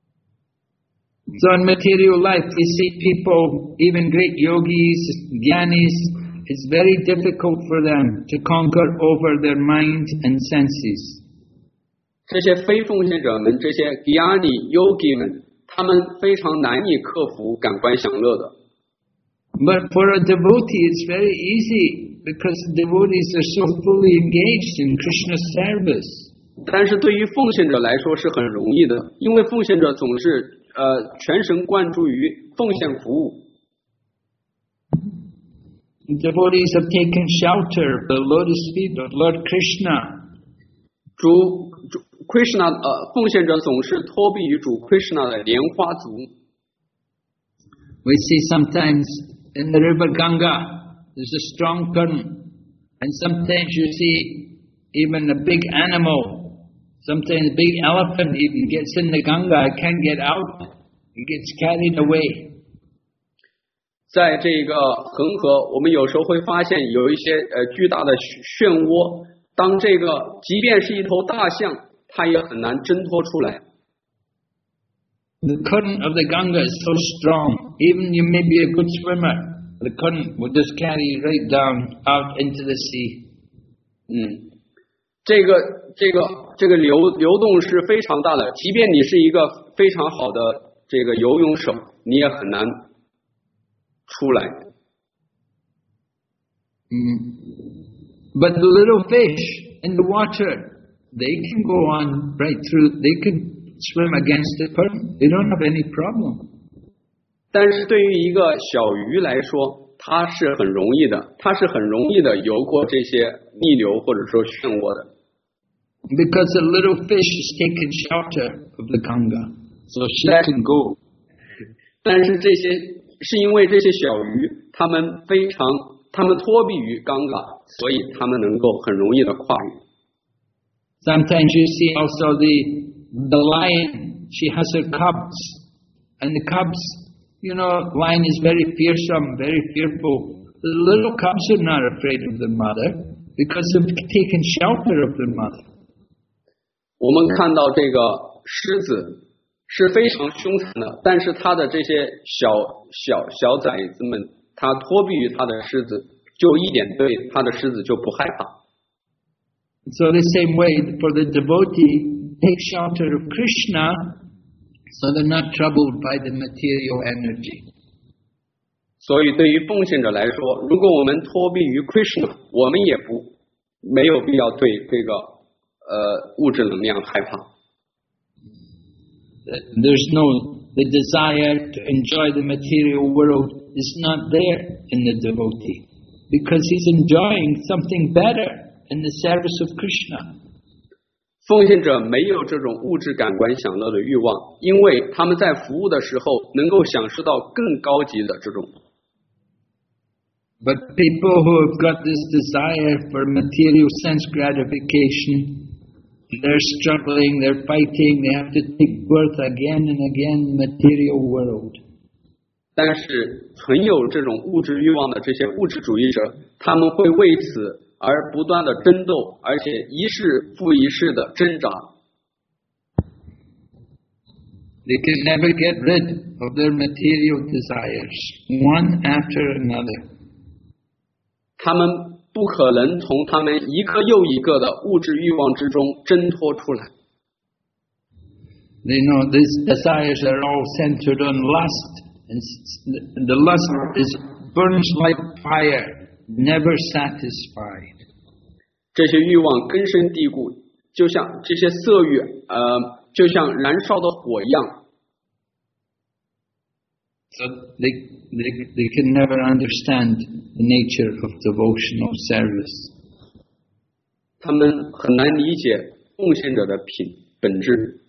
So in material life, we see people, even great yogis, jnanis, it's very difficult for them to conquer over their minds and senses. 这些非奉献者们，这些 jnani yogi 们，他们非常难以克服感官享乐的。 But for a devotee, it's very easy because devotees are so fully engaged in Krishna's service. 但是对于奉献者来说是很容易的，因为奉献者总是呃全神贯注于奉献服务。 Devotees have taken shelter of the lotus feet of Lord Krishna. 主主 Krishna 呃奉献者总是托庇于主 Krishna 的莲花足。 We see sometimes in the river Ganga, there's a strong current, and sometimes you see even a big animal. Sometimes a big elephant even gets in the Ganga, it can't get out, it gets carried away. 在这个恒河，我们有时候会发现有一些呃巨大的漩涡，当这个即便是一头大象，它也很难挣脱出来。 The current of the Ganga is so strong, even you may be a good swimmer, the current will just carry you right down out into the sea. 嗯，这个这个这个流流动是非常大的，即便你是一个非常好的这个游泳手，你也很难出来。 Mm. But the little fish in the water, they can go on right through, they can swim against the current. They don't have any problem. 但是对于一个小鱼来说，它是很容易的，它是很容易的游过这些逆流或者说漩涡的。 Because the little fish is taking shelter of the Ganga, so she can go. 但是这些是因为这些小鱼，它们非常，它们托庇于刚嘎，所以它们能够很容易的跨越。 Sometimes you see also the the lion, she has her cubs, and the cubs, you know, lion is very fearsome, very fearful. The little cubs are not afraid of their mother because they've taken shelter of their mother. 我们看到这个狮子是非常凶残的，但是它的这些小小小崽子们，它托庇于它的狮子， 就一点对他的狮子就不害怕。 So the same way for the devotee, take shelter of Krishna, so they're not troubled by the material energy. 所以对于奉献者来说，如果我们托庇于 Krishna， 我们也不没有必要对这个呃物质能量害怕。 There's no the desire to enjoy the material world is not there in the devotee, because he's enjoying something better in the service of Krishna. 奉献者没有这种物质感官享乐的欲望，因为他们在服务的时候能够享受到更高级的这种。 But people who have got this desire for material sense gratification, they're struggling, they're fighting, they have to take birth again and again in the material world. 但是存有这种物质欲望的这些物质主义者，他们会为此而不断的争斗，而且一世复一世的挣扎。 They can never get rid of their material desires, one after another. 他们不可能从他们一个又一个的物质欲望之中挣脱出来。 They know these desires are all centered on lust, and the lust is burns like fire, never satisfied. 这些欲望根深蒂固，就像这些色欲，呃，就像燃烧的火一样。 So they, they, they can never understand the nature of devotional service. 他们很难理解奉献者的品本质。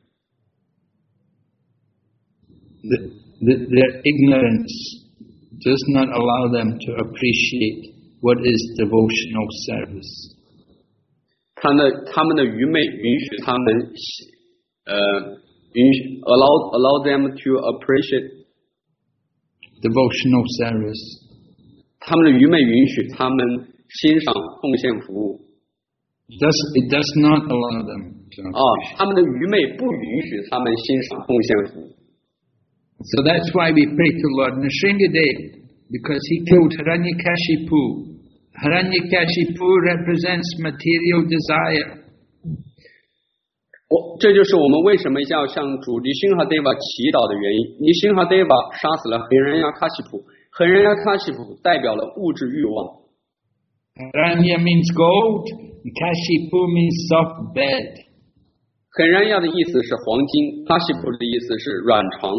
The, the, their ignorance does not allow them to appreciate what is devotional service. 他的他们的愚昧允许他们，呃，允许 allow allow them to appreciate devotional service. 他们的愚昧允许他们欣赏奉献服务。 It does, it does not allow them to appreciate. 啊，他们的愚昧不允许他们欣赏奉献服务。 So that's why we pray to Lord Nrsingadev, because he killed Hiranyakashipu. Hiranyakashipu represents material desire. 我这就是我们为什么要向主尼辛哈德瓦祈祷的原因。尼辛哈德瓦杀死了黑人亚卡西普，黑人亚卡西普代表了物质欲望。 Hiranya means gold, and Kashipu means soft bed. 黑人亚的意思是黄金，卡西普的意思是软床。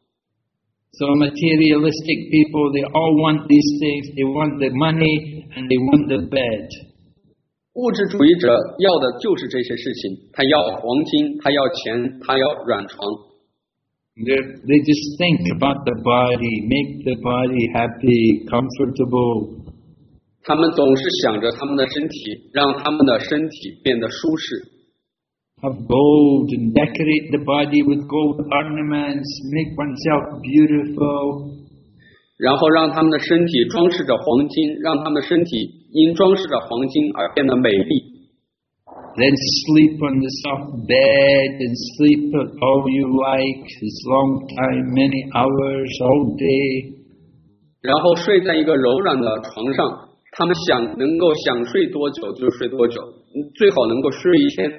So materialistic people, they all want these things. They want the money and they want the bed. 物质主义者要的就是这些事情，他要黄金，他要钱，他要软床。 They're, they just think about the body, make the body happy, comfortable. 他们总是想着他们的身体，让他们的身体变得舒适。 Have gold and decorate the body with gold ornaments, make oneself beautiful. 然后让他们的身体装饰着黄金，让他们的身体因装饰着黄金而变得美丽。 Then sleep on the soft bed and sleep all you like, as long time, many hours, all day. 然后睡在一个柔软的床上，他们想能够想睡多久就睡多久，最好能够睡一天。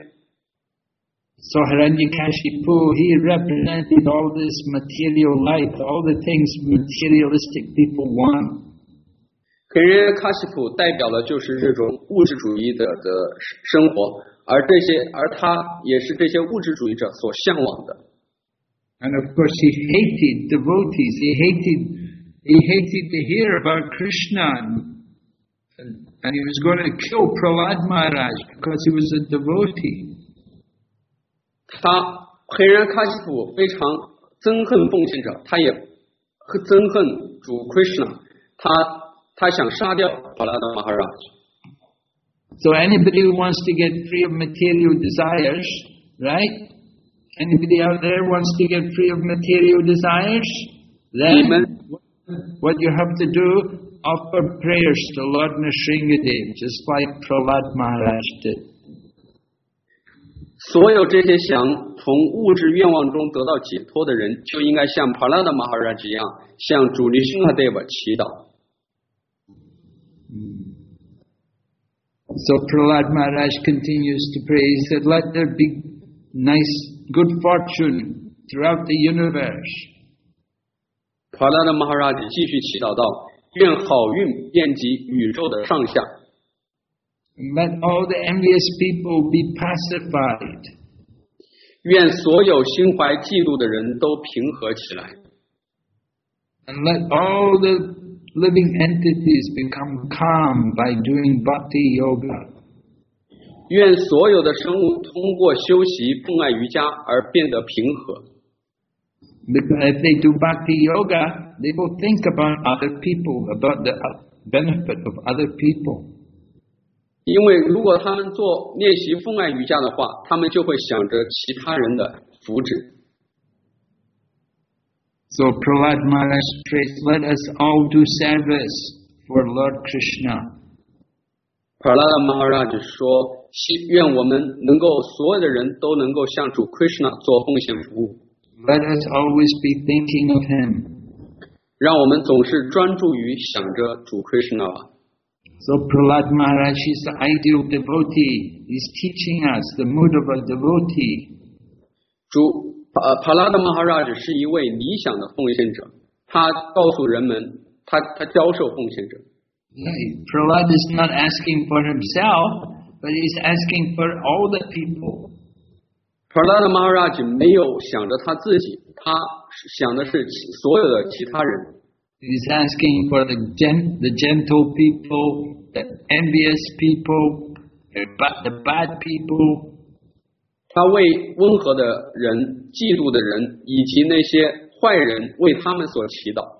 So Hiranyakashipu, he represented all this material life, all the things materialistic people want. 黑人卡西普代表的就是这种物质主义者的生活，而这些，而他也是这些物质主义者所向往的。 And of course, he hated devotees. He hated, he hated to hear about Krishna, and, and he was going to kill Prahlad Maharaj because he was a devotee. 他黑人卡西普非常憎恨奉献者，他也憎恨主 Krishna， 他他想杀掉帕拉达马哈拉。 So anybody who wants to get free of material desires, right? Anybody out there wants to get free of material desires? Then what you have to do, offer prayers to Lord Nrsingadev, just like Prahlad Maharaj did. 所有这些想从物质愿望中得到解脱的人，就应该像帕拉达马哈拉一样，向主尼辛哈德瓦祈祷。 Mm. So Prahlad Maharaj continues to pray. He said, let there be nice, good fortune throughout the universe. 普拉达玛哈拉吉继续祈祷道：愿好运遍及宇宙的上下。 Let all the envious people be pacified. 愿所有心怀嫉妒的人都平和起来。 And let all the living entities become calm by doing bhakti yoga. 愿所有的生物通过修习奉爱瑜伽而变得平和。 Because if they do bhakti yoga, they will think about other people, about the benefit of other people. 因为如果他们做练习奉爱瑜伽的话，他们就会想着其他人的福祉。 So Prahlad Maharaj prays, let us all do service for Lord Krishna. 普拉达玛哈拉就说，愿我们能够所有的人都能够向主 Krishna 做奉献服务。 Let us always be thinking of him. 让我们总是专注于想着主 Krishna 吧。 So Prahlad Maharaj is the ideal devotee. He's teaching us the mood of a devotee. 主呃普拉达玛哈拉是一位理想的奉献者，他告诉人们，他他教授奉献者。 Right. Prahlad is not asking for himself, but he's asking for all the people. 普拉达玛哈拉没有想着他自己，他想的是所有的其他人。 He's asking for the gen- the gentle people, the envious people, the bad, the bad people. 他为温和的人、嫉妒的人以及那些坏人为他们所祈祷。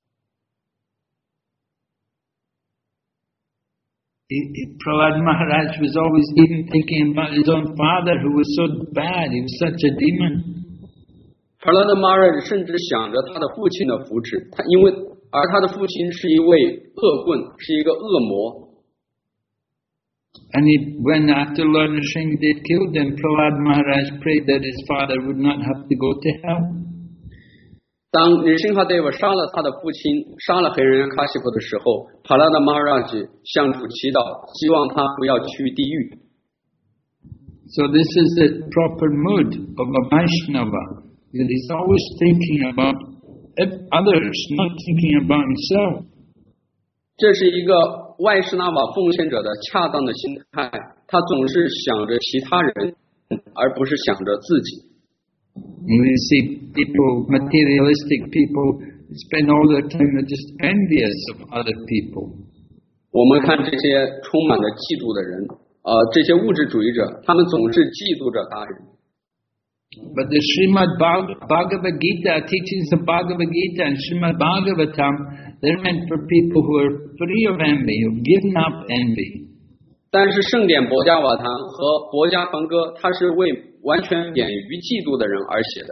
Prahlad Maharaj was always even thinking about his own father who was so bad, he was such a demon. 普拉达玛哈拉甚至想着他的父亲的福祉，他因为而他的父亲是一位恶棍，是一个恶魔。 And he, when after Lord Nrsimhadev killed him, Prahlad Maharaj prayed that his father would not have to go to hell. 当Nrsimhadev杀了他的父亲，杀了黑人卡西夫的时候，普拉达玛哈拉向主祈祷，希望他不要去地狱。 So this is the proper mood of a Vaishnava. That he's always thinking about others, not thinking about himself. 这是一个外士那瓦奉献者的恰当的心态，他总是想着其他人，而不是想着自己。 You see people, materialistic people, spend all their time just envious of other people. 我们看这些充满了嫉妒的人，呃，这些物质主义者，他们总是嫉妒着他人。 But the Srimad Bhagavad Gita, teachings of Bhagavad Gita and Srimad Bhagavatam, they're meant for people who are free of envy, who've given up envy. 但是圣典博伽瓦坛和博伽梵歌，它是为完全免于嫉妒的人而写的。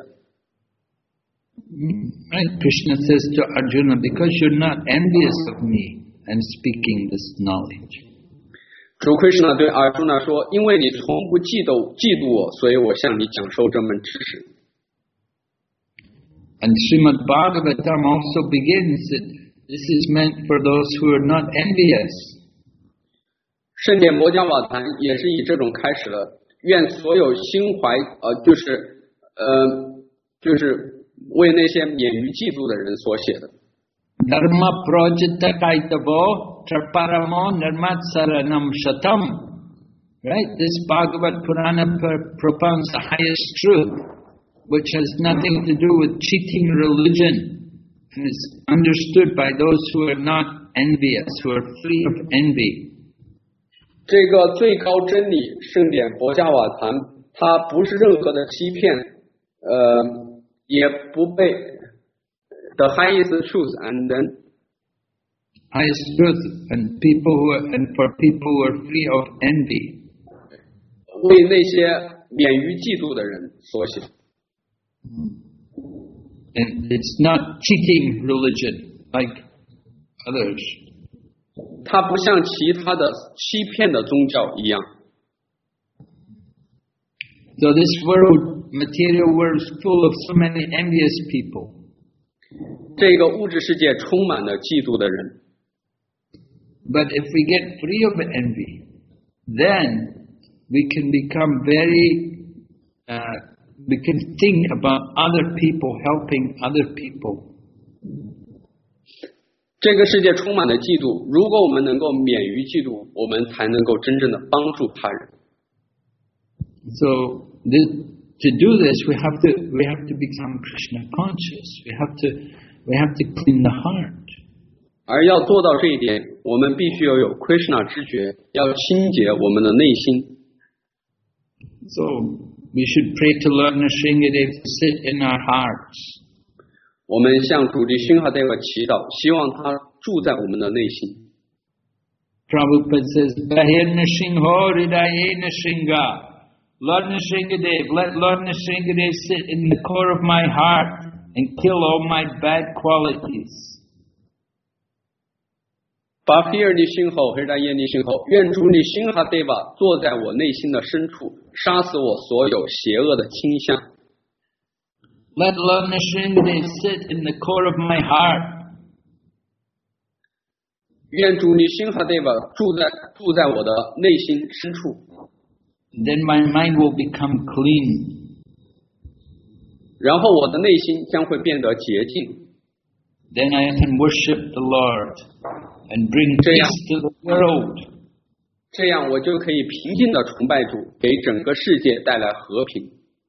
Right? Krishna says to Arjuna, because you're not envious of me, I'm speaking this knowledge. 主 Krishna 对 Arjuna 说，因为你从不嫉妒嫉妒我，所以我向你讲授这门知识。 And Srimad Bhagavatam also begins that this is meant for those who are not envious. 圣典博伽瓦坛也是以这种开始了，愿所有心怀呃就是呃就是为那些免于嫉妒的人所写的。 Dharma projita kaitavo traparamo nirmatsaranam shatam. Right? This Bhagavad Purana propounds the highest truth, which has nothing to do with cheating religion, and is understood by those who are not envious, who are free of envy. 这个最高真理圣典博伽瓦坛，它不是任何的欺骗，呃，也不被。The highest truth and then highest truth and people who are, and for people who are free of envy. 为那些免于嫉妒的人所写。 And it's not cheating religion like others. 它不像其他的欺骗的宗教一样。 So this world, material world, is full of so many envious people. 这个物质世界充满了嫉妒的人。 But if we get free of envy, then we can become very, uh, we can think about other people, helping other people. 这个世界充满了嫉妒，如果我们能够免于嫉妒，我们才能够真正的帮助他人。 So this, to do this, we have to we have to become Krishna conscious. We have to we have to clean the heart. 而要做到这一点，我们必须要有 Krishna 知觉，要清洁我们的内心。 So we should pray to Lord Nrsingadev to sit in our hearts. 我们向主的熏哈代瓦祈祷，希望他住在我们的内心。 Prabhupada says, Bahir Nrsimho Hridaye Nrsinga. Lord Nrsingadev, let Lord Nrsingadev sit in the core of my heart and kill all my bad qualities. 巴菲尔的熏候，黑达耶的熏候，愿主你熏哈代瓦坐在我内心的深处，杀死我所有邪恶的倾向。 Let Lord Nrsingadev sit in the core of my heart. 愿主你熏哈代瓦住在住在我的内心深处。 Then my mind will become clean. 然后我的内心将会变得洁净。 Then I can worship the Lord and bring peace to the world. 这样我就可以平静的崇拜主，给整个世界带来和平。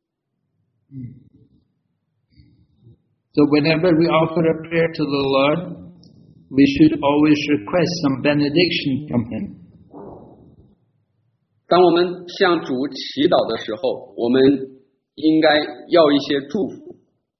So whenever we offer a prayer to the Lord, we should always request some benediction from Him. 当我们向主祈祷的时候，我们应该要一些祝福。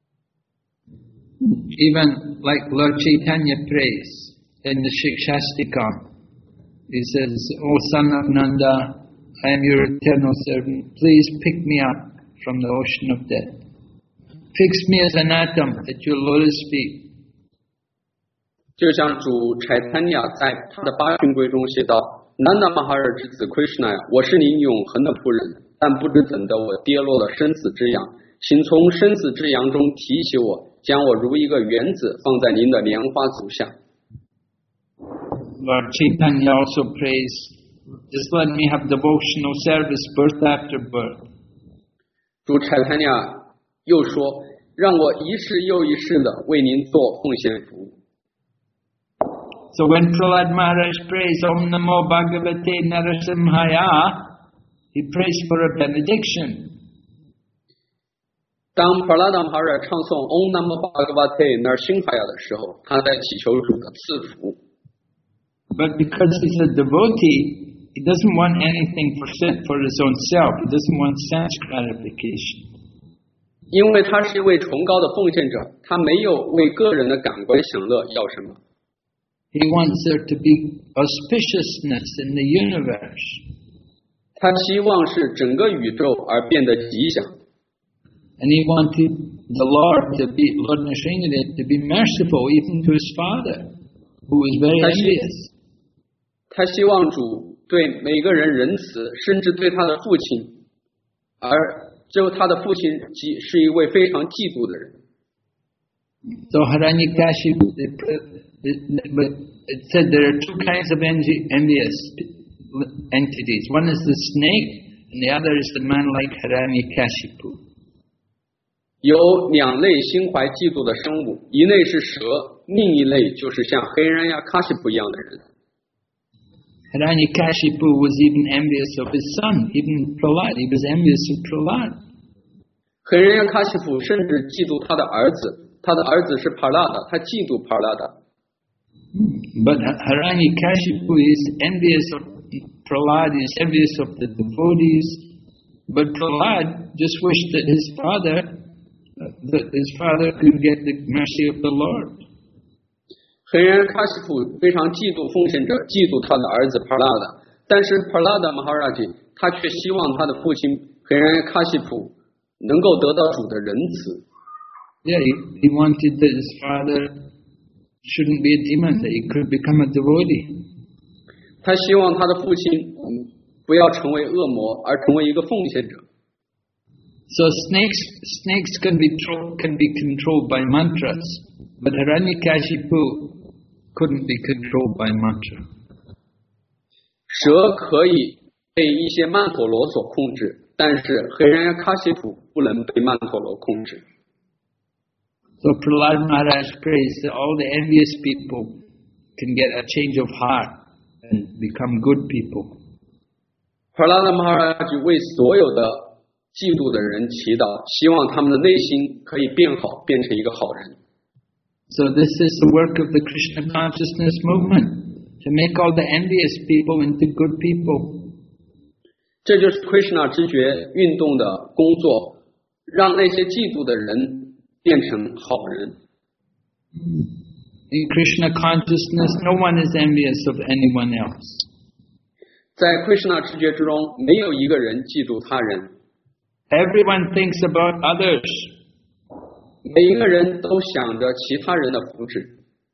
Even like Lord Chaitanya prays in the Shikshastikam, he says, O son of Nanda, I am your eternal servant. Please pick me up from the ocean of death. Fix me as an atom at your lotus feet. 就像主柴坦雅在他的八群规中写道：“南达玛哈尔之子 Krishna 呀，我是您永恒的仆人，但不知怎的我跌落了生死之洋，请从生死之洋中提起我，将我如一个原子放在您的莲花足下。” Lord Chaitanya also prays, just let me have devotional service birth after birth. 主柴坦雅又说：“让我一世又一世的为您做奉献服务。” So when Prahlad Maharaj prays Om Namo Bhagavate Narasimhaya, he prays for a benediction. 当 Prahlad Maharaj 唱诵 Om Namo Bhagavate Narasimhaya 的时候，他在祈求主的赐福。 But because he's a devotee, he doesn't want anything for for his own self. He doesn't want sense gratification. 因为他是一位崇高的奉献者，他没有为个人的感官享乐要什么。 He wants there to be auspiciousness in the universe. 他希望是整个宇宙而变得吉祥。 And he wanted the Lord to be, Lord Nrsingadev, to be merciful even to his father, who was very envious. 他希望主对每个人仁慈，甚至对他的父亲，而就他的父亲是一位非常嫉妒的人。 So Hiranyakashipu, it said there are two kinds of envious entities. One is the snake, and the other is the man like Hiranyakashipu. 有两类心怀嫉妒的生物，一类是蛇，另一类就是像黑人呀卡西普一样的人。 Hiranyakashipu was even envious of his son, even Prahlad. He was envious of Prahlad. 黑人呀卡西普甚至嫉妒他的儿子，他的儿子是帕拉的，他嫉妒帕拉的。 But Hiranyakashipu is envious of Prahlad, is envious of the devotees. But Prahlad just wished that his father, that his father could get the mercy of the Lord. 黑人卡西普非常嫉妒奉献者，嫉妒他的儿子帕拉的，但是帕拉的马哈拉吉他却希望他的父亲黑人卡西普能够得到主的仁慈。 Yeah, he, he wanted that his father shouldn't be a demon, that he could become a devotee. 他希望他的父亲不要成为恶魔，而成为一个奉献者。 So snakes, snakes can be can be controlled by mantras, but Hiranyakashipu couldn't be controlled by mantra. 蛇可以被一些曼陀罗所控制，但是黑人喀西土不能被曼陀罗控制。 So Prahlad Maharaj prays that all the envious people can get a change of heart and become good people. Prahlad Maharaj 为所有的嫉妒的人祈祷，希望他们的内心可以变好，变成一个好人。 So this is the work of the Krishna consciousness movement, to make all the envious people into good people. 这就是 Krishna 知觉运动的工作，让那些嫉妒的人变成好人。 In Krishna consciousness, no one is envious of anyone else. 在 Krishna 知觉之中，没有一个人嫉妒他人。 Everyone thinks about others. 每一个人都想着其他人的福祉。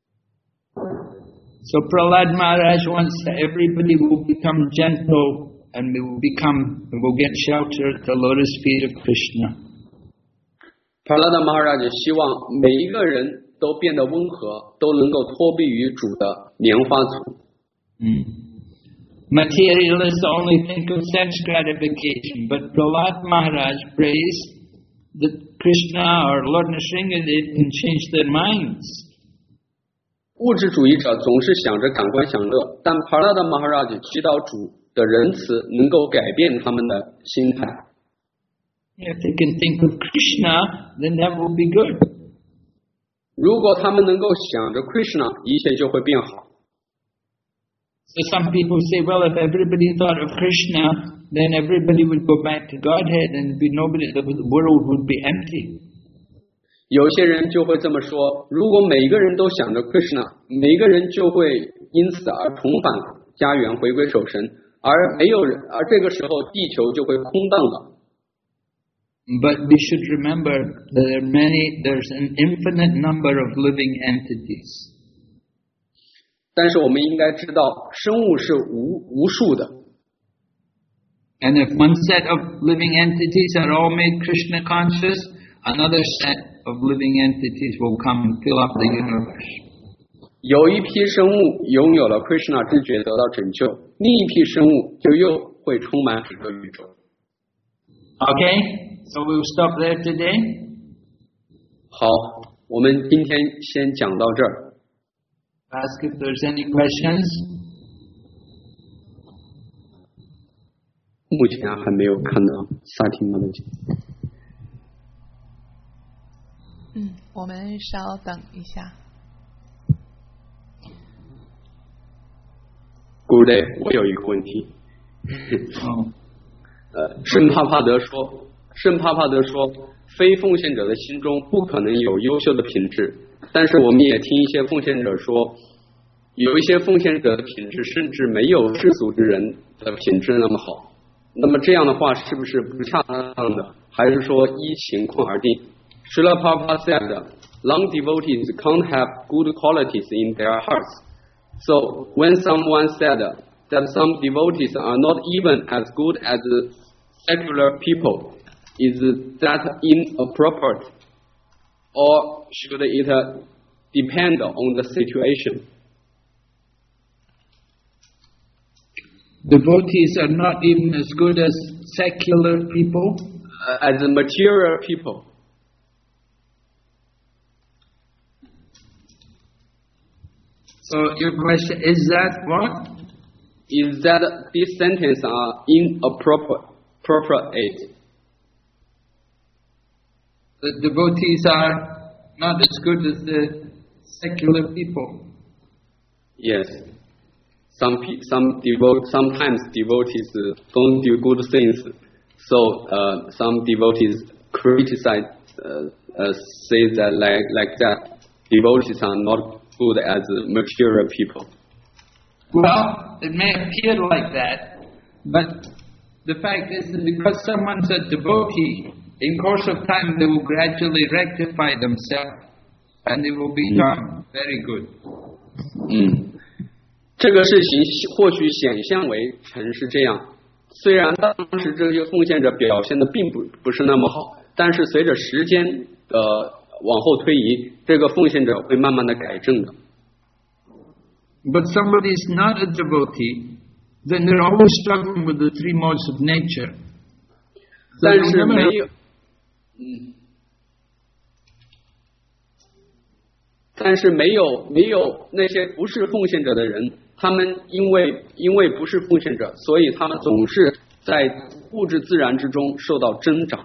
So Prahlad Maharaj wants that everybody will become gentle and will become, will get shelter at the lotus feet of Krishna. Prahlad Maharaj 希望每一个人都变得温和，都能够托庇于主的莲花足。 Mm. Materialists only think of sense gratification, but Prahlad Maharaj prays that Krishna or Lord Nrsimhadev can change their minds. 物质主义者总是想着感官享乐，但 Prahlad Maharaj 祈祷主的仁慈能够改变他们的心态。 If they can think of Krishna, then that will be good. 如果他们能够想着 Krishna， 一切就会变好。 So some people say, well, if everybody thought of Krishna, then everybody would go back to Godhead and be nobody, the world would be empty. 有些人就会这么说，如果每个人都想着 Krishna， 每个人就会因此而重返家园，回归守神，而没有人，而这个时候地球就会空荡了。 But we should remember that there are many, there's an infinite number of living entities. 但是我们应该知道，生物是无无数的。 And if one set of living entities are all made Krishna conscious, another set of living entities will come and fill up the universe. 有一批生物拥有了 Krishna 知觉得到拯救，另一批生物就又会充满整个宇宙。 Okay, so we'll stop there today. 好，我们今天先讲到这儿。 Ask if there's any questions. 目前还没有看到萨提玛的。 嗯，我们稍等一下。 Good day， 我有一个问题。 哦， 呃，圣帕帕德说，圣帕帕德说，非奉献者的心中不可能有优秀的品质，但是我们也听一些奉献者说，有一些奉献者的品质甚至没有世俗之人的品质那么好。那么这样的话是不是不恰当的？还是说依情况而定？ Srila Prabhupada said, long devotees can't have good qualities in their hearts. So when someone said that some devotees are not even as good as secular people, is that inappropriate? Or should it depend on the situation? Devotees are not even as good as secular people. Uh, as material people. So your question is that what? Is that this sentence are inappropriate? The devotees are not as good as the secular people. Yes. Some some devote sometimes devotees don't do good things, so uh, some devotees criticize, uh, uh, say that like like that devotees are not good as material people. Well, it may appear like that, but the fact is that because someone's a devotee, in course of time they will gradually rectify themselves, and they will become very good. 嗯。这个事情或许显象为成是这样，虽然当时这些奉献者表现的并不不是那么好，但是随着时间的往后推移，这个奉献者会慢慢的改正的。 But somebody is not a devotee, then they're always struggling with the three modes of nature. So 但 they'll 是 never 没 have- 有，嗯，但是没有没有那些不是奉献者的人，他们因为因为不是奉献者，所以他们总是在物质自然之中受到挣扎。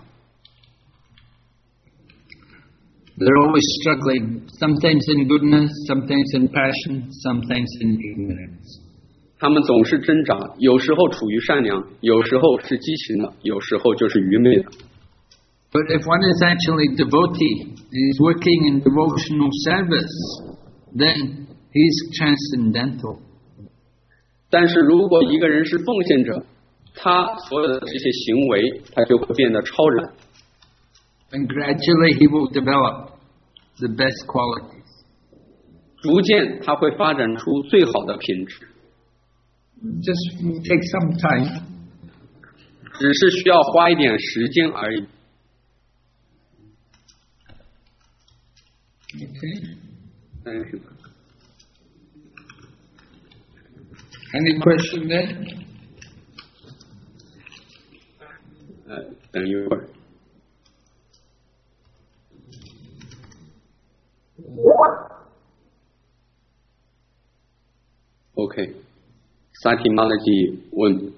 They're always struggling, sometimes in goodness, sometimes in passion, sometimes in ignorance. 他们总是挣扎，有时候处于善良，有时候是激情的，有时候就是愚昧的。 But if one is actually devotee, he's working in devotional service, then he's transcendental. 但是如果一个人是奉献者，他所有的这些行为，他就会变得超然。 And gradually he will develop the best qualities. 逐渐他会发展出最好的品质， Just take some time. 只是需要花一点时间而已。 Okay. Thank you. Any question there? 呃，等一会儿。OK， 萨提玛勒基问，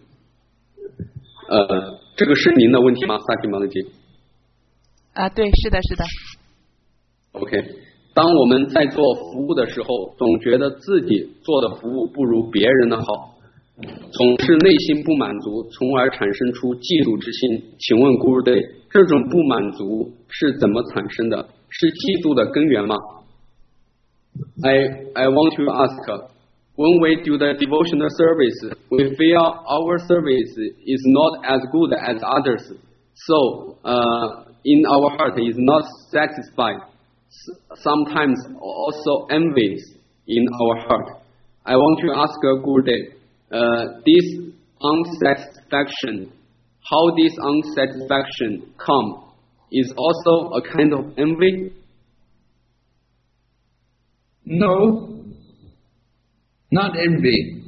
呃，这个是您的问题吗？萨提玛勒基。 啊，对，是的，是的。 OK， 当我们在做服务的时候，总觉得自己做的服务不如别人的好，总是内心不满足，从而产生出嫉妒之心。请问 Guru Day， 这种不满足是怎么产生的？是嫉妒的根源吗 ？I I want to ask, when we do the devotional service, we feel our service is not as good as others, so uh, in our heart is not satisfied. Sometimes also envies in our heart. I want to ask Guru Day, uh, this unsatisfaction, how this unsatisfaction come, is also a kind of envy? No, not envy.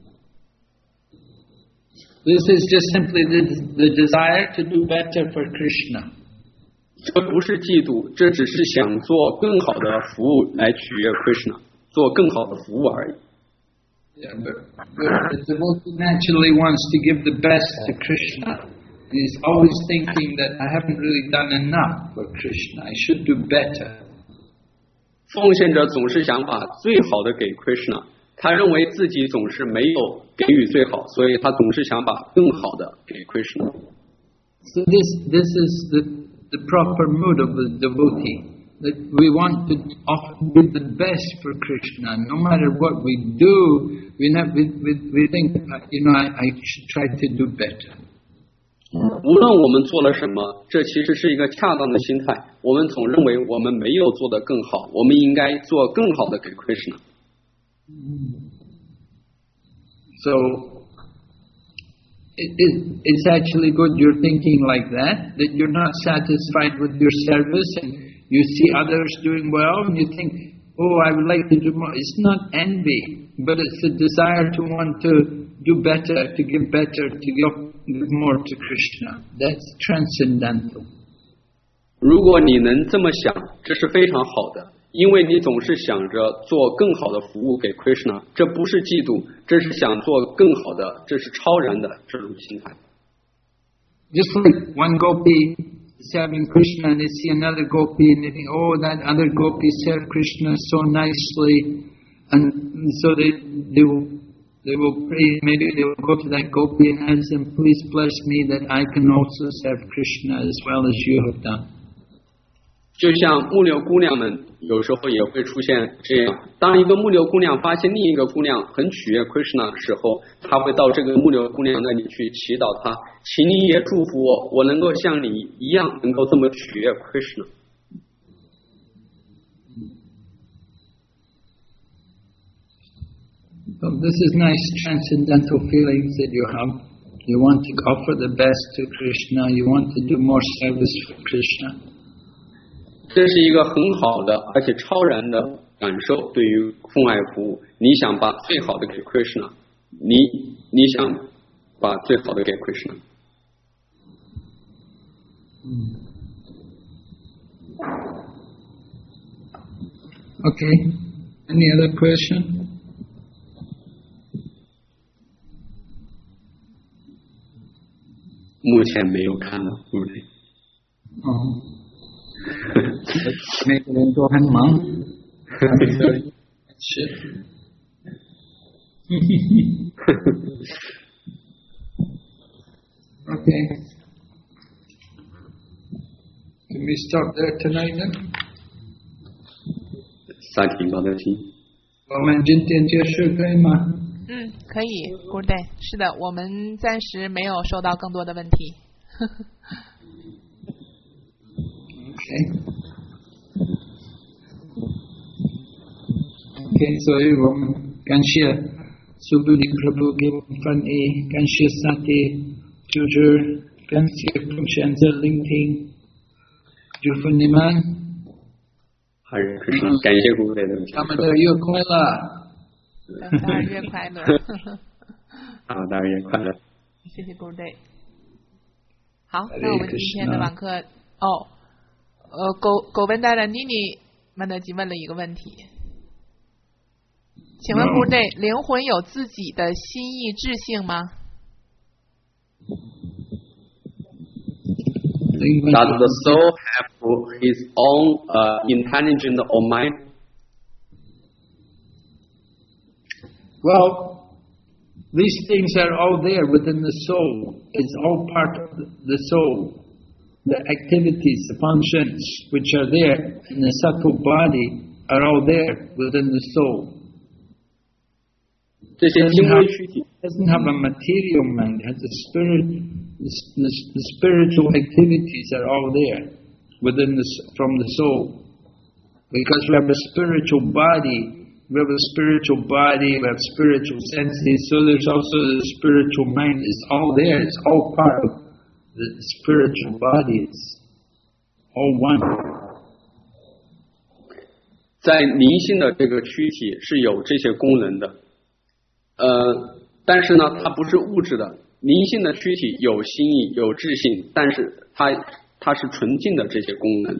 This is just simply the, the desire to do better for Krishna. 这不是嫉妒，这只是想做更好的服务来取悦 Krishna， 做更好的服务而已。 Yeah, but, but the devotee naturally wants to give the best to Krishna. He's always thinking that I haven't really done enough for Krishna. I should do better. 奉献者总是想把最好的给 Krishna， 他认为自己总是没有给予最好，所以他总是想把更好的给 Krishna。 So this this is the the proper mood of the devotee, that we want to often do the best for Krishna. No matter what we do, we have, we, we, we think, you know, I, I should try to do better. 无论我们做了什么，这其实是一个恰当的心态。我们总认为我们没有做得更好，我们应该做更好的给 Krishna。 So it, it, it's actually good you're thinking like that, that you're not satisfied with your service and you see others doing well and you think, oh, I would like to do more. It's not envy, but it's a desire to want to do better, to give better, to give, give more to Krishna. That's transcendental. 如果你能这么想，这是非常好的，因为你总是想着做更好的服务给 Krishna， 这不是嫉妒，这是想做更好的，这是超然的这种心态。 Just like one gopi serving Krishna and they see another gopi and they think, oh, that other gopi served Krishna so nicely, and so they they will they will pray, maybe they will go to that gopi and ask them, please bless me that I can also serve Krishna as well as you have done. 就像木牛姑娘们有时候也会出现这样，当一个木牛姑娘发现另一个姑娘很取悦 Krishna 的时候，她会到这个木牛姑娘那里去祈祷她，请你也祝福我，我能够像你一样能够这么取悦 Krishna。 So this is nice transcendental feelings that you have. You want to offer the best to Krishna, you want to do more service for Krishna. 这是一个很好的而且超然的感受，对于奉爱服务，你想把最好的给 Krishna， 你你想把最好的给 Krishna。 Okay. Any other question? "目前没有看到，对不对？" 哦，每个人都很忙。是。Okay. Can we stop there tonight then? 三体高德基。 我们今天结束可以吗？ 嗯，可以 ，Good day。是的，我们暂时没有收到更多的问题。 OK。OK， 所以我们感谢苏布里普布给我们翻译，感谢萨蒂，就是感谢奉献者聆听，祝福你们。 好人可是感谢古代的。 他们的月快乐。 大日月快乐。 啊，大日月快乐。 谢谢 Good day。好，那我们今天的晚课哦，呃，狗狗文达的妮妮曼德吉问了一个问题，请问 Good day， 灵魂有自己的心意志性吗？ Does the soul have his own uh, intelligence or mind? Well, these things are all there within the soul. It's all part of the soul. The activities, the functions which are there in the subtle body are all there within the soul. 这些精微躯体 doesn't have a material mind. It has a spirit. The, the, the spiritual activities are all there within the from the soul. Because we have a spiritual body, we have a spiritual body, we have spiritual senses. So there's also the spiritual mind. It's all there. It's all part of the spiritual body. It's all one. 在灵性的这个躯体是有这些功能的。呃，但是呢，它不是物质的。灵性的躯体有心意、有智性，但是它它是纯净的这些功能，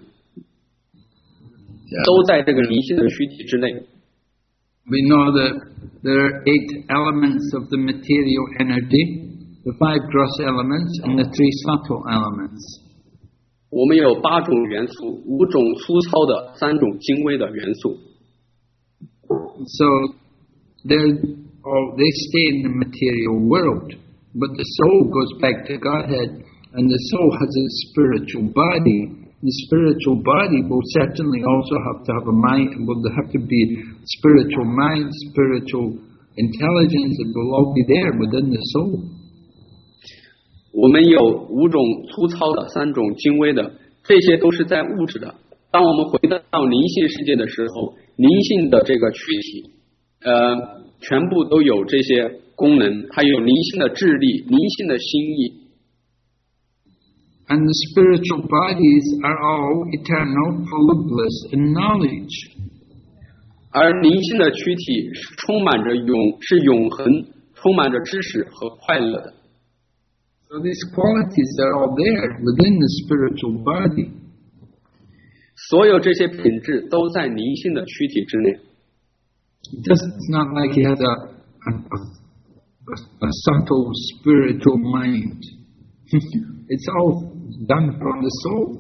都在这个灵性的躯体之内。 We know that there are eight elements of the material energy, the five gross elements and the three subtle elements. 我们有八种元素，五种粗糙的，三种精微的元素。 So they're oh, they stay in the material world, but the soul goes back to Godhead, and the soul has a spiritual body. The spiritual body will certainly also have to have a mind, will have to be spiritual mind, spiritual intelligence, it will all be there within the soul. 我们有五种粗糙的，三种精微的，这些都是在物质的。当我们回到灵性世界的时候，灵性的这个躯体，呃，全部都有这些功能，还有灵性的智力、灵性的心意。 And the spiritual bodies are all eternal, full of bliss and knowledge. 而灵性的躯体是充满着永，是永恒，充满着知识和快乐的。 So these qualities are all there within the spiritual body. 所有这些品质都在灵性的躯体之内。 Just, it's not like he has a, a, a, a subtle spiritual mind. It's all done from the soul.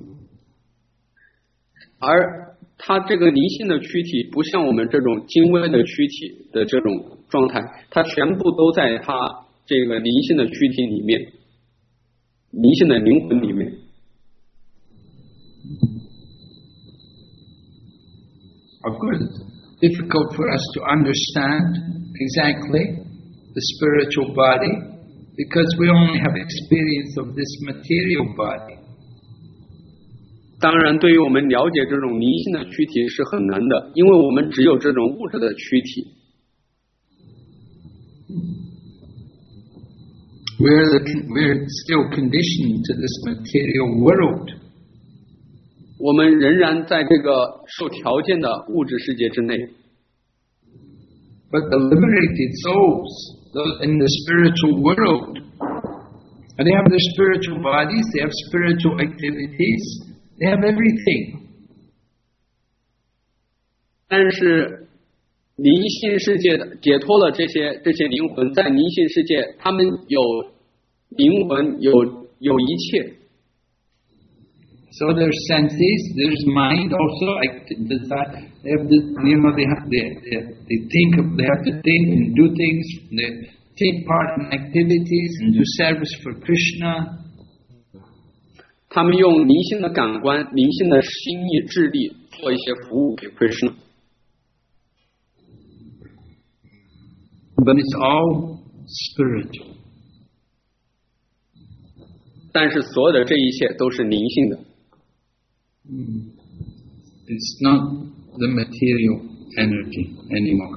而他这个灵性的躯体不像我们这种精微的躯体的这种状态，它全部都在他这个灵性的躯体里面，灵性的灵魂里面。 Of course, it's difficult for us to understand exactly the spiritual body because we only have experience of this material body. 当然，对于我们了解这种灵性的躯体是很难的，因为我们只有这种物质的躯体。 We're, the, we're still conditioned to this material world. 我们仍然在这个受条件的物质世界之内。 But the liberated souls in the spiritual world. And they have their spiritual bodies, they have spiritual activities, they have everything. 但是灵性世界的解脱了这些这些灵魂，在灵性世界，他们有灵魂，有有一切。 So there's senses, there's mind also. Does that they have the, you know they have they, they, they think of, they have to think and do things. They take part in activities and do service for Krishna. 他们用灵性的感官、灵性的心意、智力做一些服务给 Krishna。 But it's all spiritual. 但是所有的这一切都是灵性的。 It's not the material energy anymore.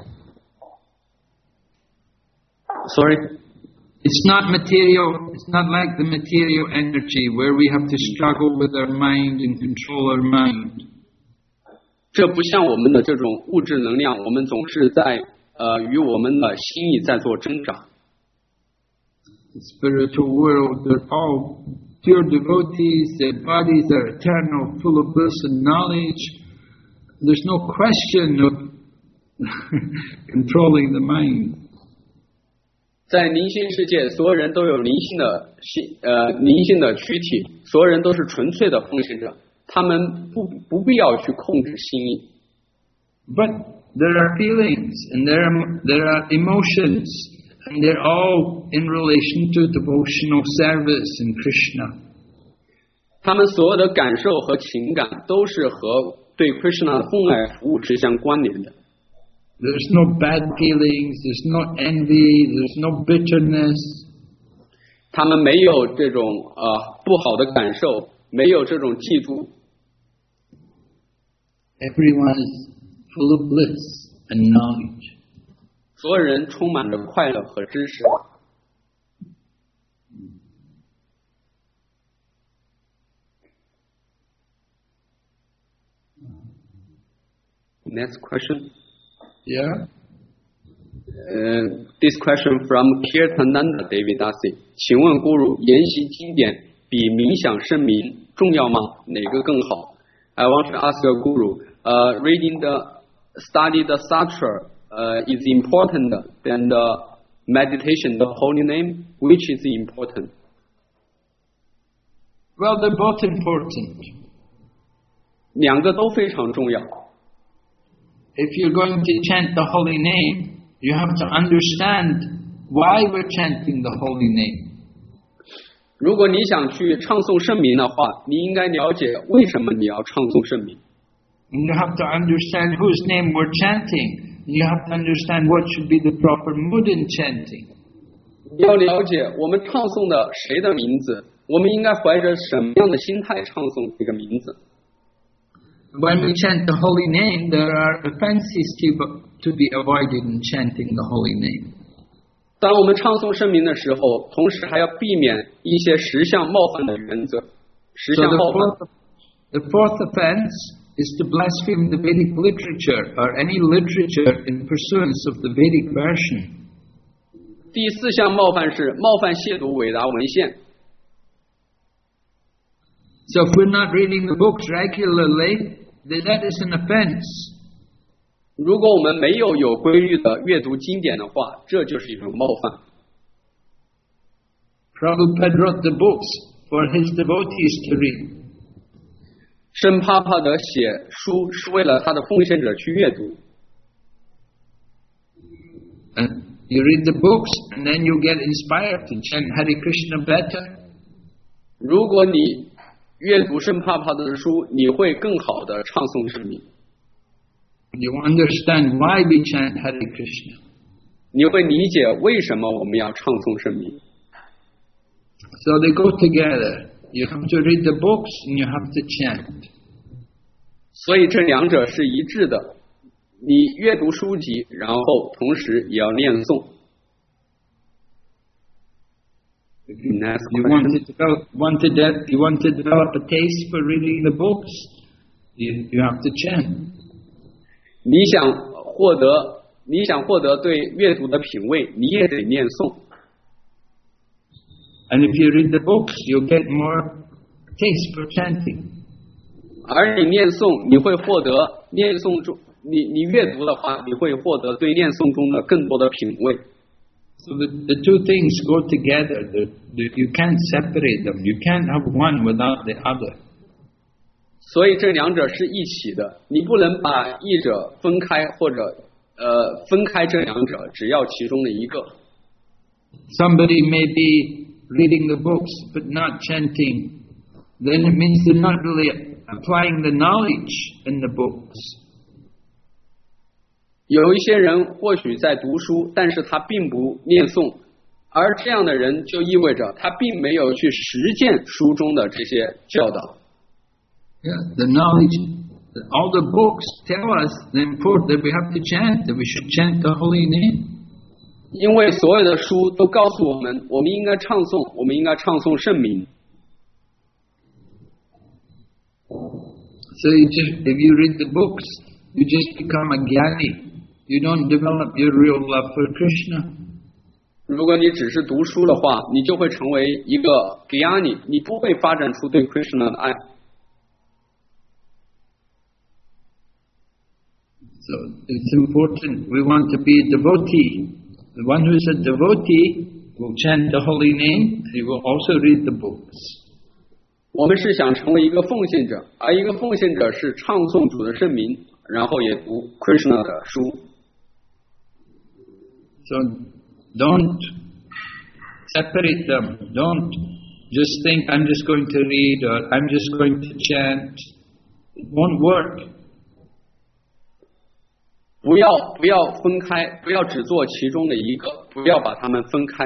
Sorry? It's not material, it's not like the material energy where we have to struggle with our mind and control our mind. 这不像我们的这种物质能量，我们总是在呃与我们的心意在做挣扎。 The spiritual world, they're all pure devotees, their bodies are eternal, full of bliss and knowledge. There's no question of controlling the mind. 在灵性世界，所有人都有灵性的心呃灵性的躯体，所有人都是纯粹的奉献者，他们不不必要去控制心意。 But there are feelings and there are, there are emotions. And they're all in relation to devotional service in Krishna. 他们所有的感受和情感都是和对 Krishna 的奉爱服务是相关联的。 There's no bad feelings, there's no envy, there's no bitterness. 他们没有这种呃不好的感受，没有这种嫉妒。 Everyone is full of bliss and knowledge. 所有人充满着快乐和知识。Next question. Yeah. Uh, this question from Kirtananda Devidasi. 请问 Guru, 研习经典比冥想圣明重要吗？哪个更好 ？I want to ask you, Guru. Uh, reading the study the sutra. Uh, is important than the meditation, the holy name, which is important? Well, they're both important. 两个都非常重要。 If you're going to chant the holy name, you have to understand why we're chanting the holy name. 如果你想去唱诵圣名的话，你应该了解为什么你要唱诵圣名。 And you have to understand whose name we're chanting. You have to understand what should be the proper mood in chanting. 你要了解我们唱诵的谁的名字，我们应该怀着什么样的心态唱诵这个名字。 When we chant the holy name, there are offenses to, to be avoided in chanting the holy name. 当我们唱诵圣名的时候，同时还要避免一些实相冒犯的原则。实相冒犯。 The fourth offense is to blaspheme the Vedic literature or any literature in pursuance of the Vedic version. 第四项冒犯是冒犯亵渎伟大文献。 So if we're not reading the books regularly, then that is an offense. 如果我们没有有规律的阅读经典的话，这就是一种冒犯。 Prabhupada wrote the books for his devotees to read. 圣帕帕德写书是为了他的奉献者去阅读。 And you read the books and then you get inspired to chant Hare Krishna better. 如果你阅读圣帕帕德的书，你会更好的唱诵圣名。 You understand why we chant Hare Krishna. 你会理解为什么我们要唱诵圣名。 So they go together. You have to read the books and you have to chant. 所以这两者是一致的。你阅读书籍，然后同时也要念诵。 You want to develop, want to de- you want to develop a taste for reading the books, you, you have to chant. 你想获得你想获得对阅读的品味，你也得念诵。 And if you read the books, you'll get more taste for chanting. 而你念诵，你会获得念诵中，你你阅读的话，你会获得对念诵中的更多的品味。 So the, the two things go together. The, the, you can't separate them. You can't have one without the other. 所以这两者是一起的，你不能把一者分开，或者呃分开这两者，只要其中的一个。 Somebody may be reading the books but not chanting. Then it means they're not really applying the knowledge in the books. 有一些人或许在读书，但是他并不念诵，而这样的人就意味着他并没有去实践书中的这些教导。 Yeah, the knowledge, all the books tell us the importance that we have to chant, that we should chant the holy name. 因为所有的书都告诉我们，我们应该唱诵，我们应该唱诵圣名。 So you just, if you read the books, you just become a jnani. You don't develop your real love for Krishna. 如果你只是读书的话，你就会成为一个 jnani， 你不会发展出对 Krishna 的爱。 So it's important. We want to be a devotee. The one who is a devotee will chant the holy name. He will also read the books. 我们是想成为一个奉献者，而一个奉献者是唱诵主的圣名，然后也读 Krishna 的书。 So don't separate them. Don't just think I'm just going to read or I'm just going to chant. It won't work. 不要不要分开，不要只做其中的一个，不要把它们分开。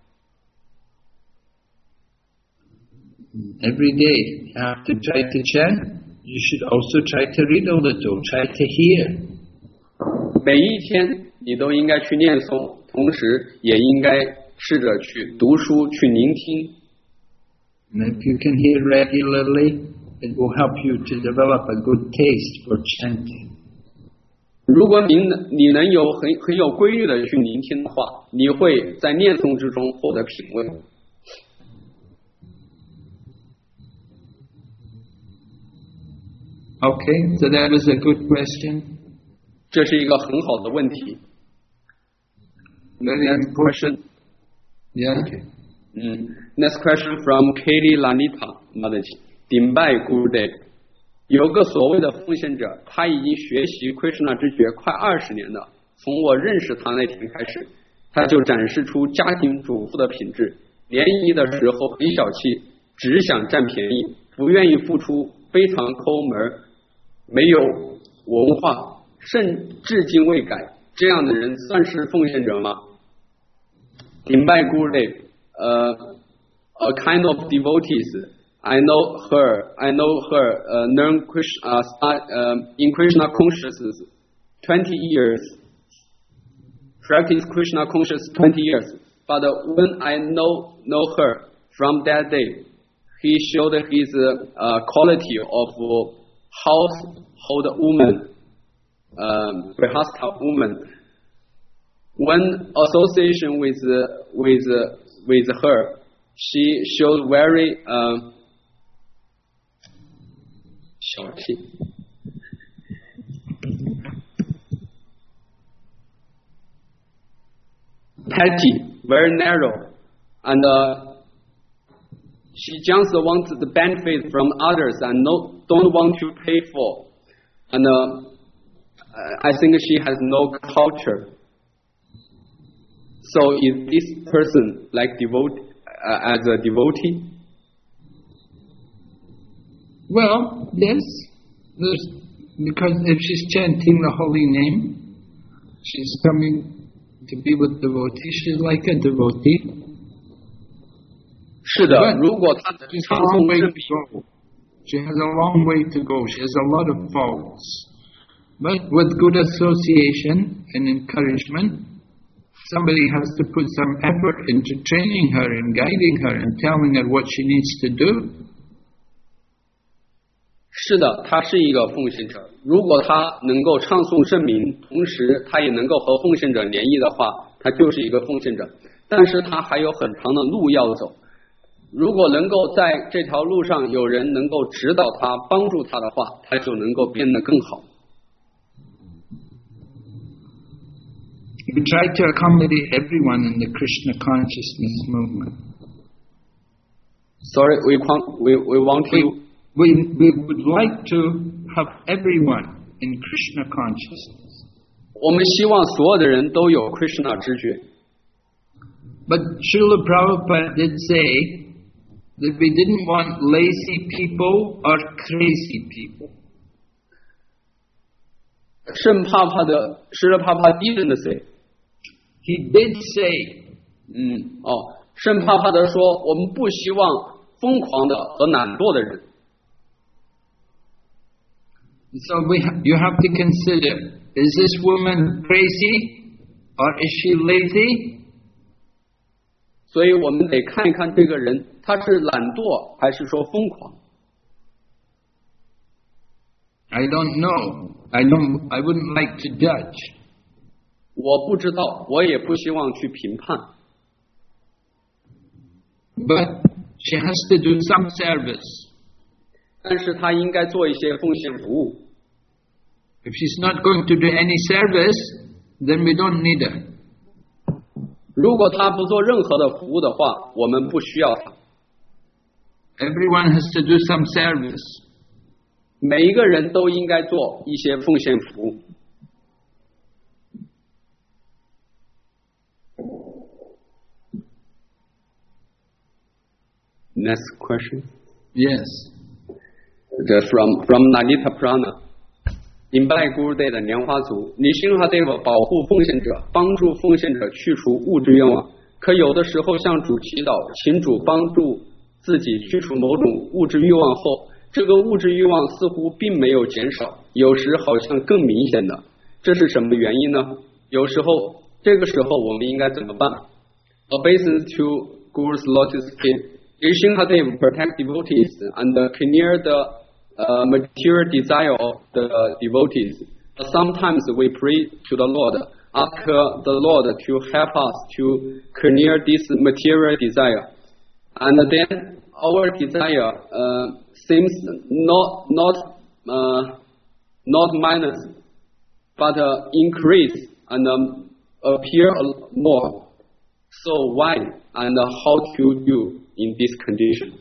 Every day you have to try to chant. You should also try to read a little, try to hear. 每一天你都应该去念诵，同时也应该试着去读书，去聆听。 And if you can hear regularly, it will help you to develop a good taste for chanting. 如果你能你能有很很有规律的去聆听的话，你会在念诵之中获得品味。 Okay, so that was a good question. 这是一个很好的问题。 Very Next question. Yeah. Okay. 嗯 Next question from Katie Lanita Madaji. 顶拜 Gurudev。有个所谓的奉献者，他已经学习 Krishna 之学快二十年了。从我认识他那天开始，他就展示出家庭主妇的品质。联谊的时候很小气，只想占便宜，不愿意付出，非常抠门，没有文化，甚至今未改。这样的人算是奉献者吗？顶拜 Gurudev, uh, a kind of devotees. I know her. I know her. Uh, learn Krishna uh, start, uh, in Krishna consciousness twenty years. Practice Krishna consciousness twenty years. But uh, when I know know her from that day, he showed his uh, quality of household woman, um, grihastha woman. When association with uh, with uh, with her, she showed very. Uh, 小气 petty, very narrow, and uh, she just wants the benefit from others and no, don't want to pay for. And uh, I think she has no culture. So is this person like devote uh, as a devotee? Well, yes, there's, because if she's chanting the holy name, she's coming to be with devotees, she's like a devotee. 是的，如果她唱诵圣名 She has a long way to go. She has a lot of faults. But with good association and encouragement, somebody has to put some effort into training her and guiding her and telling her what she needs to do. 是的，他是一个奉献者。如果他能够唱诵圣名，同时他也能够和奉献者联谊的话，他就是一个奉献者。但是他还有很长的路要走。如果能够在这条路上有人能够指导他、帮助他的话，他就能够变得更好。 We try to accommodate everyone in the Krishna consciousness movement. Sorry, we can't, we we want to. We we would like to have everyone in Krishna consciousness. 我们希望所有的人都有 Krishna 知觉。 But Srila Prabhupada did say that we didn't want lazy people or crazy people. 圣帕帕的施了帕帕 didn't say. He did say. 嗯，哦，圣帕帕的说，我们不希望疯狂的和懒惰的人。 So we ha- you have to consider: is this woman crazy or is she lazy? 所以我们得看一看这个人，他是懒惰还是说疯狂。 I don't know. I don't. I wouldn't like to judge. 我不知道，我也不希望去评判。 But she has to do some service. 但是他应该做一些奉献服务。 If she's not going to do any service, then we don't need her. 如果他不做任何的服务的话，我们不需要他。 Everyone has to do some service. 每一个人都应该做一些奉献服务。Next question. Yes. The from from Lalita Prana. 顶拜Gurudev的莲花族，你心哈 Deva 保护奉献者，帮助奉献者去除物质愿望。可有的时候向主祈祷，请主帮助自己去除某种物质欲望后，这个物质欲望似乎并没有减少，有时好像更明显的，这是什么原因呢？有时候这个时候我们应该怎么办 ？Obeisance to Guru's lotus feet. Ishinhadev protect devotees and clear the uh, material desire of the devotees. Sometimes we pray to the Lord, ask the Lord to help us to clear this material desire. And then our desire uh, seems not not uh, not minus, but uh, increase and um, appear more. So why and how to do in this condition?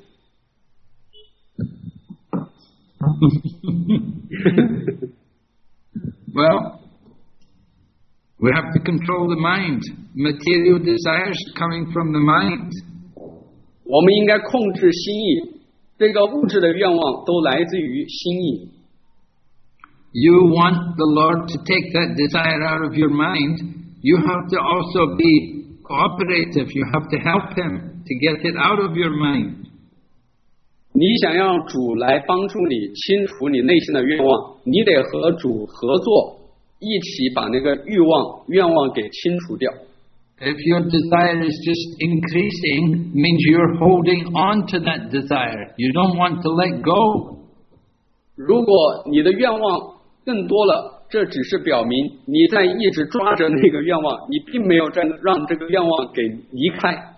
Well, we have to control the mind. Material desires coming from the mind. 我们应该控制心意，这个物质的愿望都来自于心意。 You want the Lord to take that desire out of your mind, you have to also be cooperative. You have to help Him to get it out of your mind. 你想让主来帮助你清除你内心的愿望，你得和主合作，一起把那个欲望、愿望给清除掉。 If your desire is just increasing, means you're holding on to that desire. You don't want to let go. 如果你的愿望更多了，这只是表明你在一直抓着那个愿望，你并没有在让这个愿望给离开。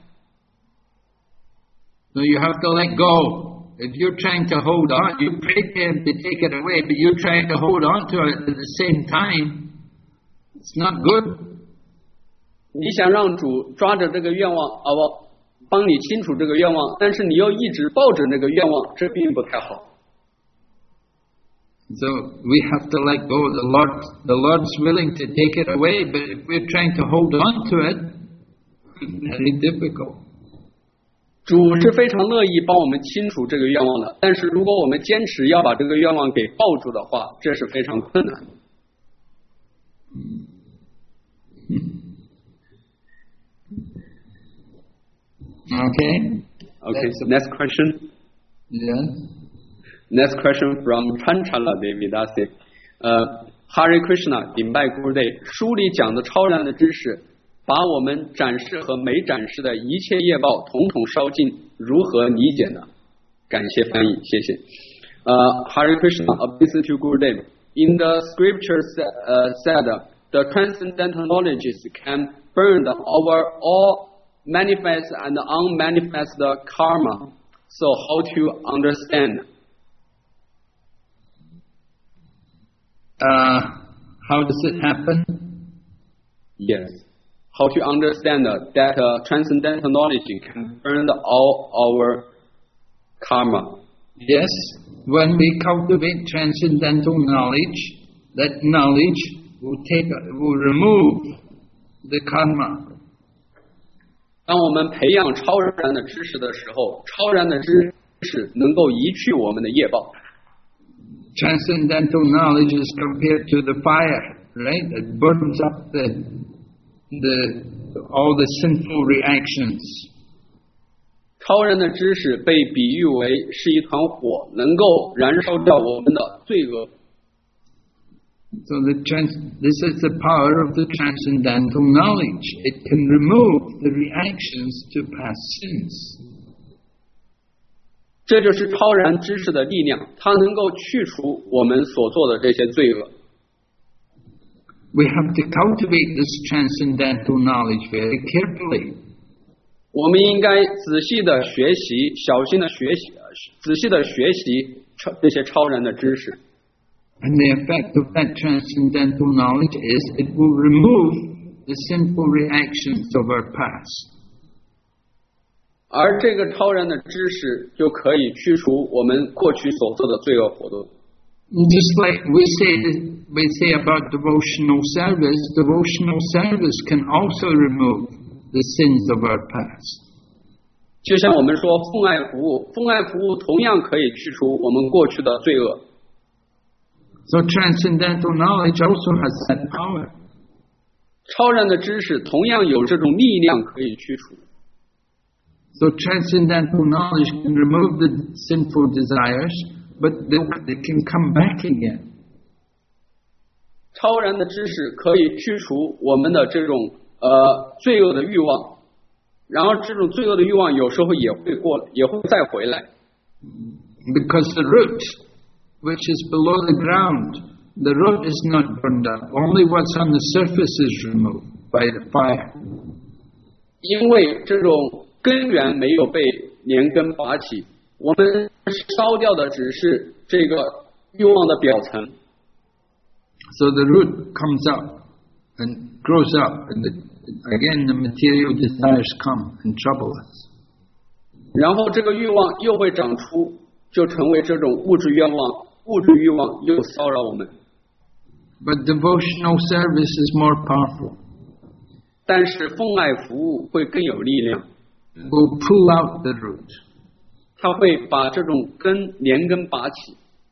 So you have to let go. If you're trying to hold on, you pray to Him to take it away, but you're trying to hold on to it at the same time. It's not good. 你想让主抓着这个愿望，啊不，帮你清除这个愿望，但是你又一直抱着那个愿望，这并不太好。 So we have to let go. The Lord, the Lord's willing to take it away, but if we're trying to hold on to it, it's very difficult. 主是非常乐意帮我们清除这个愿望的，但是如果我们坚持要把这个愿望给抱住的话，这是非常困难的。 Okay. Okay. So next question. Yes. Next question from Chanchala Devidasi. 呃 ，Hare Krishna， 顶拜 Gurudev。书里讲的超然的知识，把我们展示和没展示的一切业报统统烧尽，如何理解呢？感谢翻译，谢谢。 Uh, Hare Krishna, obeisance to Gurudev. In the scripture uh, said, the transcendental knowledges can burn our all manifest and unmanifest karma. So how to understand? Uh, how does it happen? Yes. How to understand that uh, transcendental knowledge can burn all our karma? Yes. When we cultivate transcendental knowledge, that knowledge will take, will remove the karma. 当我们培养超然的知识的时候，超然的知识能够移去我们的业报。 Transcendental knowledge is compared to the fire, right? It burns up the the all the sinful reactions. 超然的知识被比喻为是一团火，能够燃烧掉我们的罪恶。 So the trans, this is the power of the transcendental knowledge. It can remove the reactions to past sins. 这就是超然知识的力量，它能够去除我们所做的这些罪恶。 We have to cultivate this transcendental knowledge very carefully. 我们应该仔细的学习，小心的学习，仔细的学习这些超然的知识。 And the effect of that transcendental knowledge is it will remove the sinful reactions of our past. 而这个超然的知识就可以去除我们过去所做的罪恶活动。 Just like we say, we say about devotional service, devotional service can also remove the sins of our past. 就像我们说奉爱服务，奉爱服务同样可以去除我们过去的罪恶。 So transcendental knowledge also has that power. 超然的知识同样有这种力量可以去除。 So transcendental knowledge can remove the sinful desires, but they, they can come back again. 超然的知识可以去除我们的这种呃罪恶的欲望，然后这种罪恶的欲望有时候也会过，也会再回来。 Because the root, which is below the ground, the root is not burned up. Only what's on the surface is removed by the fire. 因为这种根源没有被连根拔起，我们烧掉的只是这个欲望的表层。 So the root comes up and grows up, and the, again the material desires come and trouble us. 然后这个欲望又会长出，就成为这种物质愿望，物质欲望又骚扰我们。 But devotional service is more powerful. 但是奉爱服务会更有力量。 Will pull out the root. 它会把这种根连根拔起。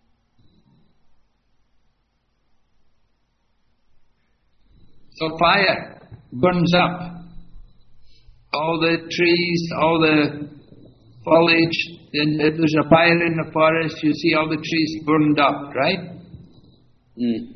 So fire burns up all the trees, all the foliage. And if there's a fire in the forest, you see all the trees burned up, right? 嗯。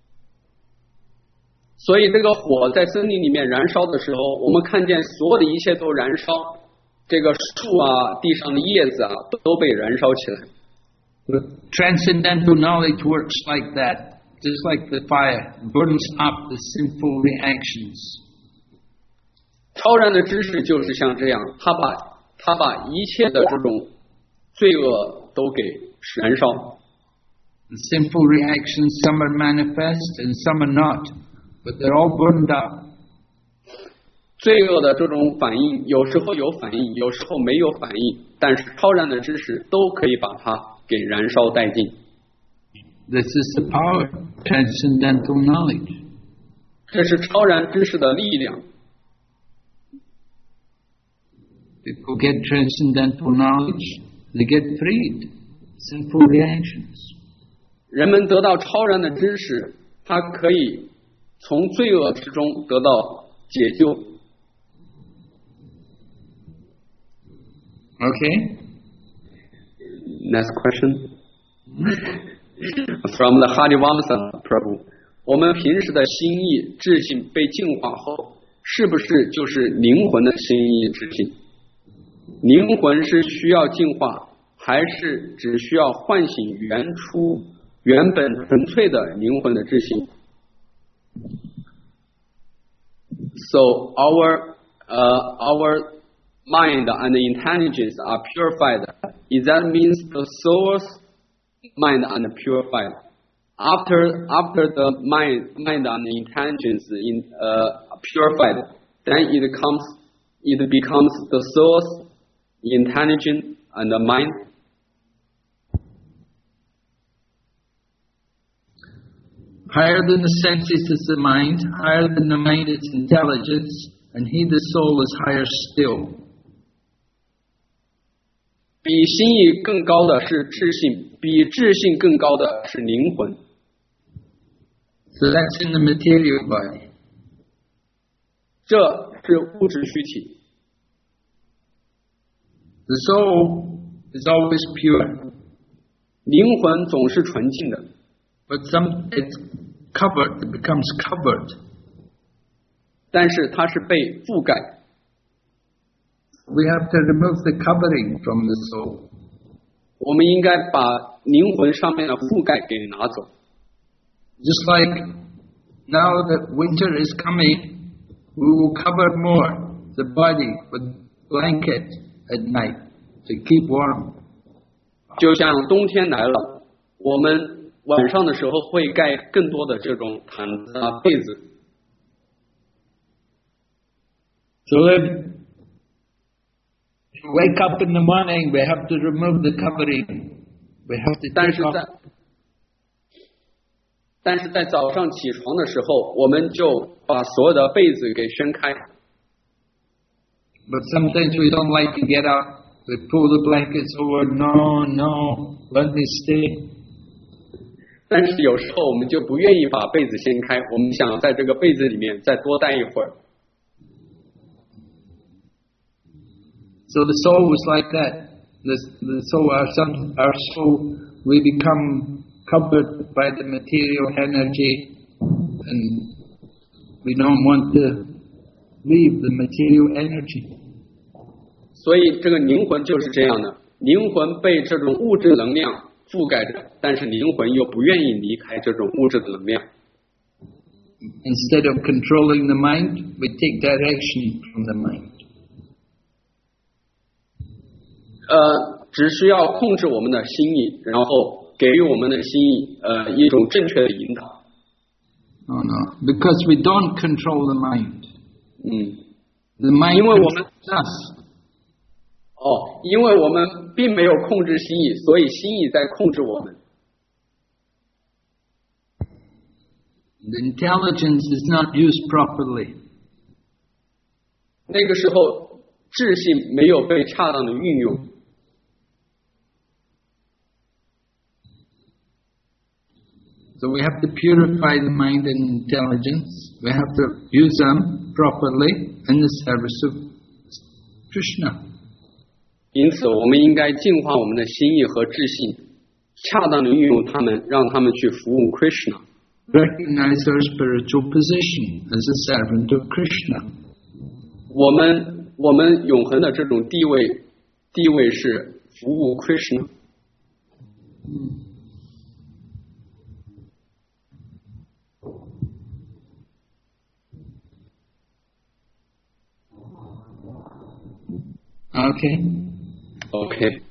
所以这个火在森林里面燃烧的时候，我们看见所有的一切都燃烧，这个树啊、地上的叶子啊，都被燃烧起来。 Transcendental knowledge works like that. Just like the fire burns up the sinful reactions. 超然的知识就是像这样，他把他把一切的这种罪恶都给燃烧。 The sinful reactions, some are manifest and some are not, but they're all burned up. 罪恶的这种反应，有时候有反应，有时候没有反应，但是超然的知识都可以把它给燃烧殆尽。 This is the power of transcendental knowledge. 这是超然知识的力量。 People get transcendental knowledge, they get freed. Sinful reactions. 人们得到超然的知识，他可以从罪恶之中得到解救。 Okay. Next question. From the Harivansa Prabhu. 我们平时的心意智性被净化后，是不是就是灵魂的心意智性？灵魂是需要净化， 还是只需要唤醒原初、原本纯粹的灵魂的自信 ？So our uh, our mind and intelligence are purified. Is that means the soul's mind and purified? After after the mind mind and intelligence in uh, purified, then it comes it becomes the soul's intelligence and the mind. Higher than the senses is the mind, higher than the mind is intelligence, and he, the soul, is higher still. 比心意更高的是智性，比智性更高的是灵魂。 So that's in the material body. 这是物质躯体。 The soul is always pure. 灵魂总是纯净的。 But some it's covered, it becomes covered. 但是它是被覆盖。 We have to remove the covering from the soul. 我们应该把灵魂上面的覆盖给拿走。 Just like now that winter is coming, we will cover more the body with blanket at night to keep warm. 就像冬天来了，我们晚上的时候会盖更多的这种毯子啊、被子。 So if you wake up in the morning, we have to remove the covering. We have to 但 take 是 off. 在但是在早上起床的时候，我们就把所有的被子给掀开。 But sometimes we don't like to get up. We pull the blankets over. No, no, let me stay. 但是有时候我们就不愿意把被子掀开，我们想在这个被子里面再多待一会儿。 So the soul was like that. The, the soul, our, son, our soul, we become covered by the material energy, and we don't want to leave the material energy. 所以这个灵魂就是这样的，灵魂被这种物质能量覆盖着，但是灵魂又不愿意离开这种物质的能量。 Instead of controlling the mind, we take direction from the mind. 呃，只需要控制我们的心意，然后给予我们的心意呃一种正确的引导。 Oh no, because we don't control the mind. 嗯， The mind 因为我们 controls us. 哦，因为我们并没有控制心意，所以心意在控制我们。 The intelligence is not used properly. 那个时候，智性没有被恰当的运用。 So we have to purify the mind and intelligence. We have to use them properly in the service of Krishna. 因此，我们应该净化我们的心意和智性，恰当的运用它们，让他们去服务 Krishna。 Recognize our spiritual position as a servant of Krishna. 我们我们永恒的这种地位，地位是服务 Krishna。 Okay. OK。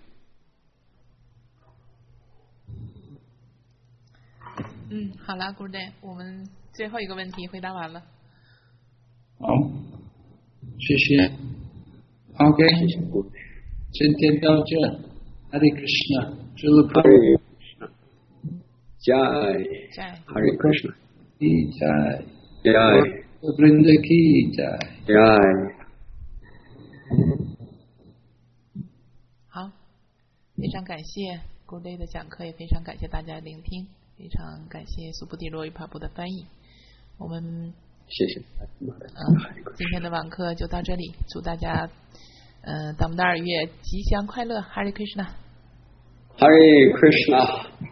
嗯，好了 ，Good day， 我们最后一个问题回答完了。 好，谢谢。OK， 今天到这 ，Hare Krishna， Srila Hare Krishna， Jai， Jai Hare Krishna， Jai， Jai， Vrinda ki Jai， Jai。 好，非常感谢 Good day 的讲课，也非常感谢大家的聆听，非常感谢苏布蒂罗与帕布的翻译。我们谢谢。 嗯，今天的晚课就到这里，祝大家嗯，达摩达尔月吉祥快乐 ，Hare Krishna。 Hare Krishna。